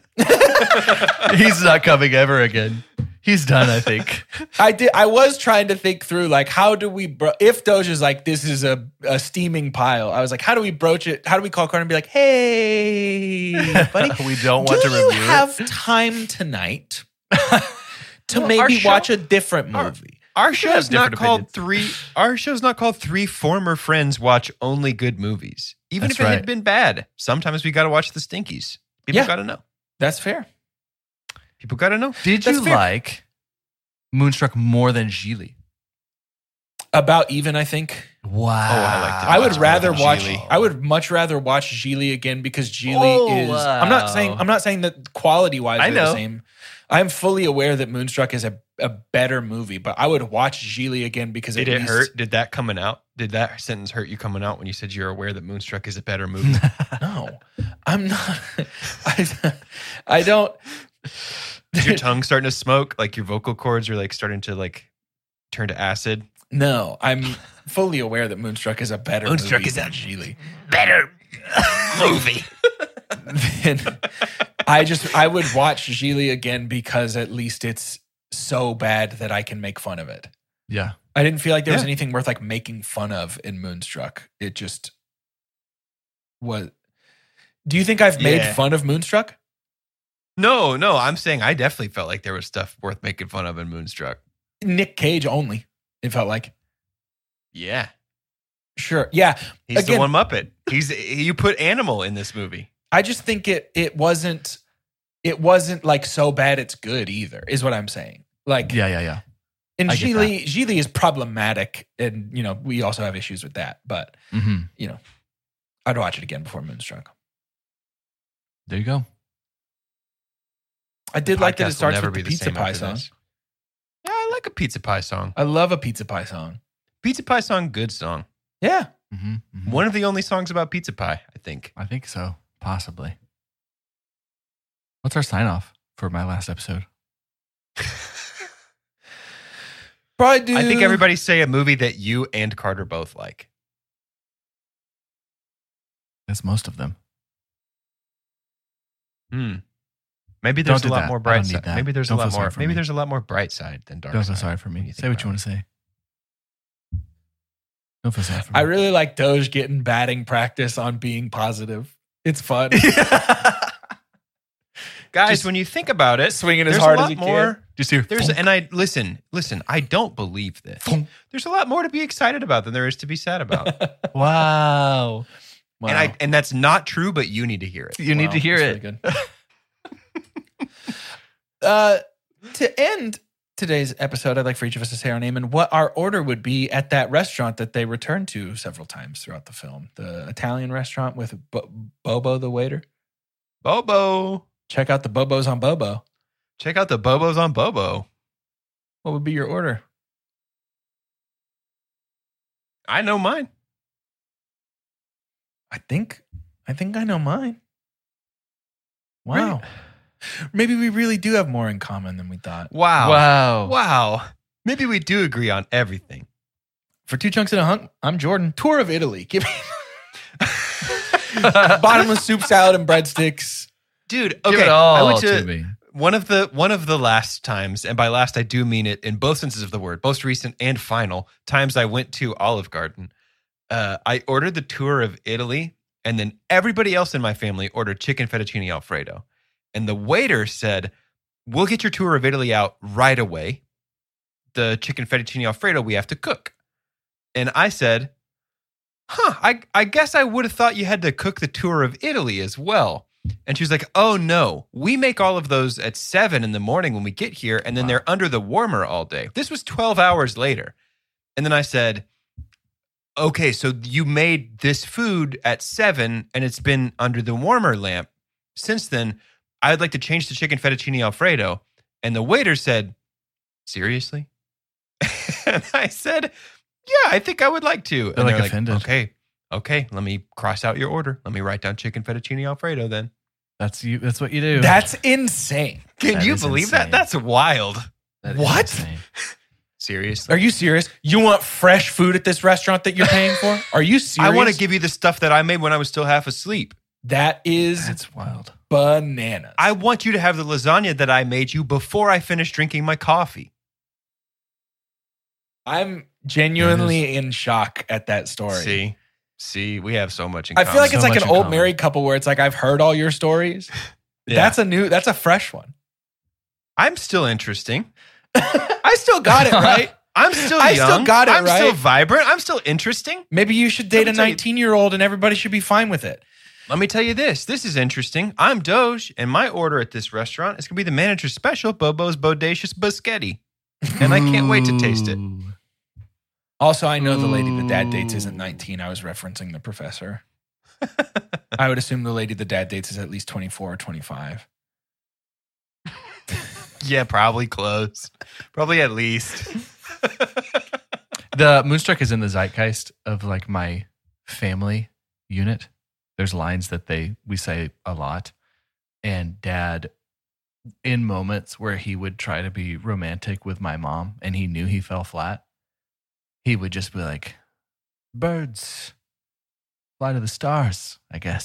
S7: He's not coming ever again. He's done, I think."
S5: I did. I was trying to think through, like, how do we, bro- if Doge is like, this is a, a steaming pile, I was like, how do we broach it? How do we call Carter and be like, "Hey, buddy,
S7: We don't want
S5: do
S7: to
S5: you
S7: review it.
S5: have time tonight to
S6: Well, our
S5: maybe
S6: show-
S5: watch a different
S6: our-
S5: movie?"
S6: Our
S7: have
S6: show's not
S7: different
S6: called
S7: opinions.
S6: three. Our show's not called Three Former Friends Watch Only Good Movies. Even
S7: That's
S6: if it
S7: right.
S6: had been bad, sometimes we got to watch the stinkies. People
S5: Yeah.
S6: got to know.
S5: That's fair.
S6: People got to know.
S7: Did
S5: That's
S7: you
S5: fair.
S7: like Moonstruck more than Gigli?
S5: About even, I think.
S7: Wow.
S6: Oh, I liked it.
S5: I would
S6: much
S5: rather
S6: more than
S5: watch.
S6: Gigli.
S5: I would much rather watch Gigli again because Gigli
S7: Oh,
S5: is. I'm not
S7: wow.
S5: saying. I'm not saying that quality wise
S7: I
S5: they're the
S7: know.
S5: same. I'm fully aware that Moonstruck is a, a better movie, but I would watch Gigli again because
S6: Did
S5: at
S6: it
S5: least,
S6: hurt? Did that coming out? Did that sentence hurt you coming out when you said you're aware that Moonstruck is a better movie?
S5: No, I'm not. I, I don't.
S6: Is your tongue starting to smoke? Like your vocal cords are like starting to like turn to acid?
S5: No, I'm fully aware that Moonstruck is a better
S6: Moonstruck
S5: movie
S6: is
S5: than
S6: a-
S5: Gigli.
S6: Better movie.
S5: Then I just I would watch Gigli again because at least it's so bad that I can make fun of it.
S7: Yeah.
S5: I didn't feel like there was
S6: Yeah.
S5: anything worth like making fun of in Moonstruck. It just was. Do you think I've made
S6: Yeah.
S5: fun of Moonstruck?
S6: No, no, I'm saying I definitely felt like there was stuff worth making fun of in Moonstruck.
S5: Nick Cage only. It felt like.
S6: Yeah.
S5: Sure. Yeah.
S6: He's
S5: Again-
S6: the one Muppet. He's you put Animal in this movie.
S5: I just think it it wasn't it wasn't like so bad it's good either, is what I'm saying. Like
S7: Yeah, yeah, yeah.
S5: and
S7: I get
S5: Gigli Gigli is problematic, and you know, we also have issues with that. But
S7: Mm-hmm.
S5: you know, I'd watch it again before Moonstruck.
S7: There you go.
S5: I did like that
S6: Podcast
S5: it
S6: will
S5: starts
S6: never
S5: with the
S6: be the
S5: pizza
S6: same
S5: pie
S6: after
S5: song.
S6: this. Yeah, I like a pizza pie song.
S5: I love a pizza pie song.
S6: Pizza pie song, good song.
S5: Yeah.
S7: Mm-hmm. Mm-hmm.
S6: One of the only songs about pizza pie, I think.
S7: I think so. Possibly. What's our sign off for my last episode?
S5: Probably do
S6: I think everybody say a movie that you and Carter both like.
S7: That's most of them.
S6: Hmm. Maybe
S7: Don't
S6: there's
S7: do
S6: a lot
S7: that.
S6: more
S7: I
S6: bright
S7: don't need
S6: side.
S7: that.
S6: Maybe there's
S7: Don't
S6: a
S7: feel
S6: lot
S7: sorry
S6: more.
S7: for
S6: Maybe
S7: me.
S6: there's a lot more bright side than dark
S7: Don't
S6: side.
S7: feel sorry for me.
S6: when you think
S7: Say what
S6: about
S7: you
S6: it.
S7: want to say. Don't feel sorry for me.
S5: I really like Doge getting batting practice on being positive. It's fun.
S6: Guys,
S5: Just
S6: when you think about it,
S5: swinging as
S6: there's
S5: hard
S6: a
S5: as
S6: lot
S5: he can.
S6: more.
S7: Just here.
S6: There's and I listen, listen. I don't believe this. There's a lot more to be excited about than there is to be sad about.
S7: Wow.
S5: Wow.
S6: And I and that's not true, but you need to hear it.
S7: You need
S5: Wow,
S7: to hear
S5: that's
S7: it.
S5: really good. uh, to end today's episode, I'd like for each of us to say our name and what our order would be at that restaurant that they return to several times throughout the film. The Italian restaurant with Bo- Bobo the waiter.
S6: Bobo.
S5: Check out the Bobos on Bobo.
S6: Check out the Bobos on Bobo.
S5: What would be your order?
S6: I know mine.
S5: I think I think I know mine. Wow.
S6: Really?
S5: Maybe we really do have more in common than we thought.
S6: Wow.
S7: Wow.
S6: Wow. Maybe we do agree on everything.
S5: For two chunks and a hunk, I'm Jordan. Tour of Italy. Give me bottomless soup, salad, and breadsticks.
S6: Dude, okay.
S7: Give it all
S6: I went
S7: to,
S6: to,
S7: me.
S6: one of the one of the last times, and by last I do mean it in both senses of the word, most recent and final times I went to Olive Garden. Uh, I ordered the tour of Italy, and then everybody else in my family ordered chicken fettuccine Alfredo. And the waiter said, "We'll get your tour of Italy out right away. The chicken fettuccine Alfredo we have to cook." And I said, huh, I, I guess I would have thought you had to cook the tour of Italy as well. And she was like, oh, no, we make all of those at seven in the morning when we get here, and then wow. they're under the warmer all day. This was twelve hours later. And then I said, okay, so you made this food at seven, and it's been under the warmer lamp since then. I'd like to change the chicken fettuccine Alfredo. And the waiter said, seriously? And I said, yeah, I think I would like to.
S7: They're
S6: and
S7: like
S6: they're
S7: offended.
S6: like, okay, okay, let me cross out your order. Let me write down chicken fettuccine Alfredo then.
S7: That's you. That's what you do.
S5: That's insane.
S6: Can
S7: That
S6: you
S7: is
S6: believe
S7: insane.
S6: that? That's wild.
S7: That is
S5: What?
S7: insane.
S6: Seriously?
S5: Are you serious? You want fresh food at this restaurant that you're paying for? Are you serious?
S6: I want to give you the stuff that I made when I was still half asleep.
S5: That is
S7: That's wild.
S5: bananas.
S6: I want you to have the lasagna that I made you before I finish drinking my coffee.
S5: I'm genuinely in shock at that story.
S6: See? See, we have so much in
S5: I
S6: common.
S5: feel like it's
S7: So
S5: like
S7: much
S5: an
S7: in
S5: old
S7: common.
S5: married couple where it's like, I've heard all your stories.
S6: Yeah.
S5: That's a new, that's a fresh one.
S6: I'm still interesting.
S5: I still got it right.
S6: I'm still
S5: I
S6: young.
S5: still got it
S6: I'm
S5: right.
S6: still vibrant. I'm still interesting.
S5: Maybe you should date
S6: Let
S5: a
S6: me tell you-
S5: nineteen year old and everybody should be fine with it.
S6: Let me tell you this. This is interesting. I'm Doge, and my order at this restaurant is going to be the manager's special, Bobo's Bodacious Biscotti. And I can't wait to taste it.
S7: Ooh.
S5: Also, I know the lady the dad dates isn't nineteen. I was referencing the professor. I would assume the lady the dad dates is at least twenty-four or twenty-five.
S6: Yeah, probably close. Probably at least.
S7: The Moonstruck is in the zeitgeist of like my family unit. There's lines that they we say a lot, and Dad, in moments where he would try to be romantic with my mom, and he knew he fell flat, he would just be like, "Birds fly to the stars," I guess.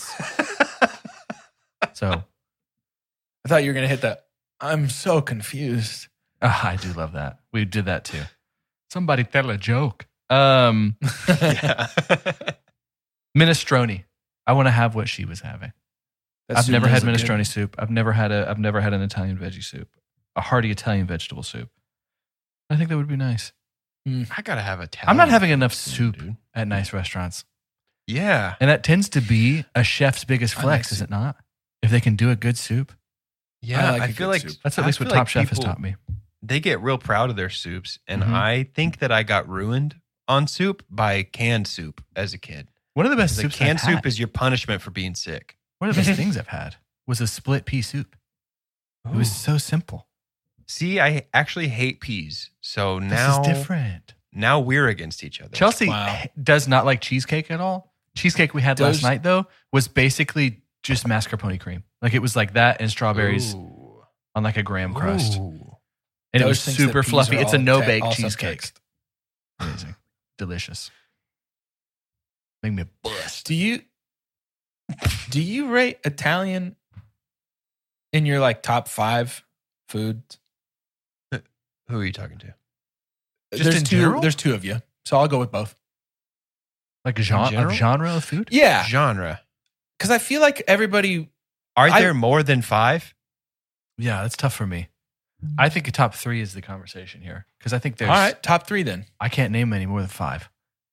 S7: So
S5: I thought you were going to hit that. I'm so confused.
S7: uh, I do love that. We did that too. Somebody tell a joke. Um,
S6: Yeah.
S7: minestrone. I want to have what she was having.
S5: That
S7: I've
S5: soup
S7: never
S5: does
S7: had
S5: look
S7: minestrone
S5: good.
S7: soup. I've never had a. I've never had an Italian veggie soup. A hearty Italian vegetable soup. I think that would be nice.
S6: I got to have a talent.
S7: I'm not having enough soup
S6: dude.
S7: at nice restaurants,
S6: Yeah.
S7: and that tends to be a chef's biggest
S5: I
S7: flex,
S5: like
S7: is
S5: soup.
S7: it not? If they can do a good soup,
S6: Yeah.
S5: I
S6: I,
S5: like a
S6: feel
S5: good
S6: like
S5: soup.
S7: that's at
S6: I
S7: least what
S6: feel
S7: Top
S6: like
S7: Chef has
S6: people-
S7: taught me.
S6: They get real proud of their soups. And
S7: Mhm.
S6: I think that I got ruined on soup by canned soup as a kid.
S7: One of the best
S6: The
S7: soups
S6: canned
S7: I've had,
S6: soup is your punishment for being sick.
S7: one of the best things I've had was a split pea soup. It was so simple.
S6: See, I actually hate peas. So
S7: This
S6: now,
S7: is different.
S6: now we're against each other.
S7: Chelsea
S5: Wow.
S7: does not like cheesecake at all. Cheesecake we had
S5: Does-
S7: last night though was basically just mascarpone cream. Like it was like that and strawberries
S6: Ooh.
S7: on like a graham crust.
S6: Ooh.
S7: And it
S5: Doge
S7: was
S5: thinks that
S7: super
S5: peas
S7: fluffy.
S5: are
S7: It's a
S5: all
S7: no
S5: te-
S7: bake
S5: all
S7: cheesecake.
S5: subtext.
S7: Amazing. Delicious. Make me bust.
S5: Do you do you rate Italian in your like top five foods?
S6: Who are you talking to?
S7: Just
S5: there's
S7: in
S5: two.
S7: general?
S5: There's two of you, so I'll go with both.
S7: Like a genre,
S6: general?
S7: a genre of food?
S5: Yeah,
S6: Genre.
S5: because I feel like everybody.
S6: Are
S5: I-
S6: there more than five?
S7: Yeah, that's tough for me. I think a top three is the conversation here. Because I think there's
S5: All right, top three then.
S7: I can't name any more than five.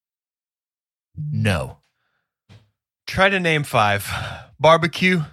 S7: No.
S6: Try to name five. Barbecue.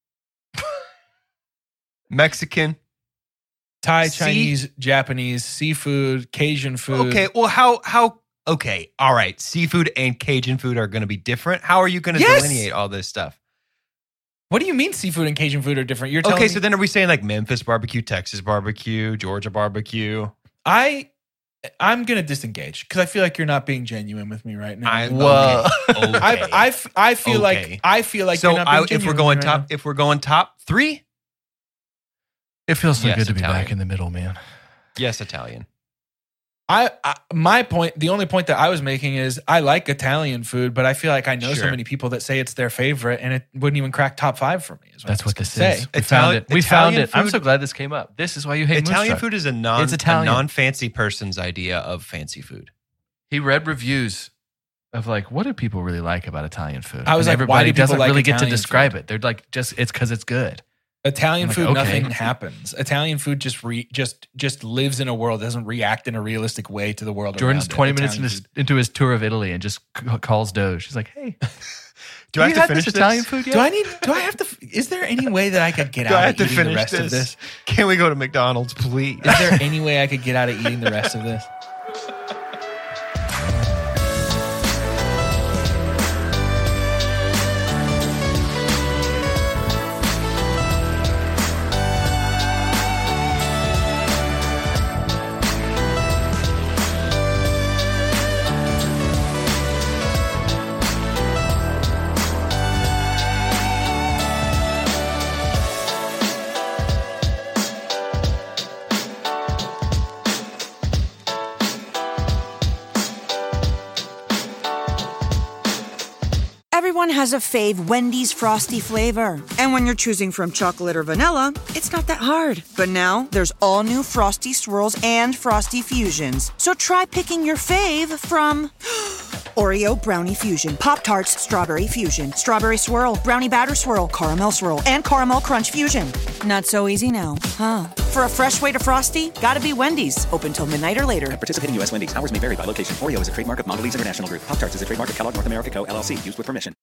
S6: Mexican.
S5: Thai,
S6: See-
S5: Chinese, Japanese, seafood, Cajun food.
S6: Okay, well, how, how, okay, all right. Seafood and Cajun food are going to be different. How are you going to
S5: Yes!
S6: delineate all this stuff?
S5: What do you mean seafood and Cajun food are different? You're telling
S6: Okay,
S5: me-
S6: so then are we saying like Memphis barbecue, Texas barbecue, Georgia barbecue?
S5: I, I'm going to disengage because I feel like you're not being genuine with me right now.
S6: I,
S7: Whoa.
S6: Okay. okay.
S5: I, I, f- I feel
S6: Okay.
S5: like I feel like
S6: so
S5: you're not being
S6: I, if
S5: genuine
S6: we're
S5: with
S6: going
S5: me
S6: top,
S5: right
S6: if we're going top three,
S7: It feels so
S6: Yes,
S7: good to be
S6: Italian.
S7: back in the middle, man.
S6: yes, Italian.
S5: I, I my point, the only point that I was making is I like Italian food, but I feel like I know so
S6: Sure.
S5: many people that say it's their favorite, and it wouldn't even crack top five for me. Is
S7: That's
S5: I was
S7: what this
S5: gonna say.
S7: is. We
S6: Itali-
S7: found it. We found
S6: Italian
S7: it. I'm
S6: food-
S7: so glad this came up. This is why you hate
S6: Italian
S7: Moonstruck.
S6: food is a non
S7: It's Italian.
S6: a non-fancy person's idea of fancy food.
S7: He read reviews of like, what do people really like about Italian food?
S5: I was
S7: And
S5: like, why
S7: everybody
S5: do people
S7: doesn't
S5: like
S7: really get to
S5: Italian
S7: describe
S5: food?
S7: it. They're like, just it's because it's good.
S5: Italian
S7: I'm like,
S5: food,
S7: okay.
S5: nothing happens. Italian food just re, just just lives in a world, doesn't react in a realistic way to the world.
S7: Jordan's
S5: around it.
S7: twenty minutes
S5: Italian
S7: into,
S5: food.
S7: into his tour of Italy and just c- calls Doge. She's like, hey,
S6: Do I
S7: you
S6: have to
S7: had
S6: finish
S7: this
S6: this?
S7: Italian food yet?
S5: Do I need? Do I have to? Is there any way that I could get
S6: Do
S5: out
S6: I
S5: of
S6: have to
S5: eating the
S6: finish
S5: rest
S6: this?
S5: of this?
S6: Can we go to McDonald's, please?
S5: Is there any way I could get out of eating the rest of this?
S1: Everyone has a fave Wendy's Frosty flavor. And when you're choosing from chocolate or vanilla, it's not that hard. But now there's all new Frosty Swirls and Frosty Fusions. So try picking your fave from Oreo Brownie Fusion, Pop-Tarts Strawberry Fusion, Strawberry Swirl, Brownie Batter Swirl, Caramel Swirl, and Caramel Crunch Fusion. Not so easy now, huh? For a fresh way to Frosty, gotta be Wendy's. Open till midnight or later.
S2: At participating U S Wendy's. Hours may vary by location. Oreo is a trademark of Mondelez International Group. Pop-Tarts is a trademark of Kellogg North America Co. L L C. Used with permission.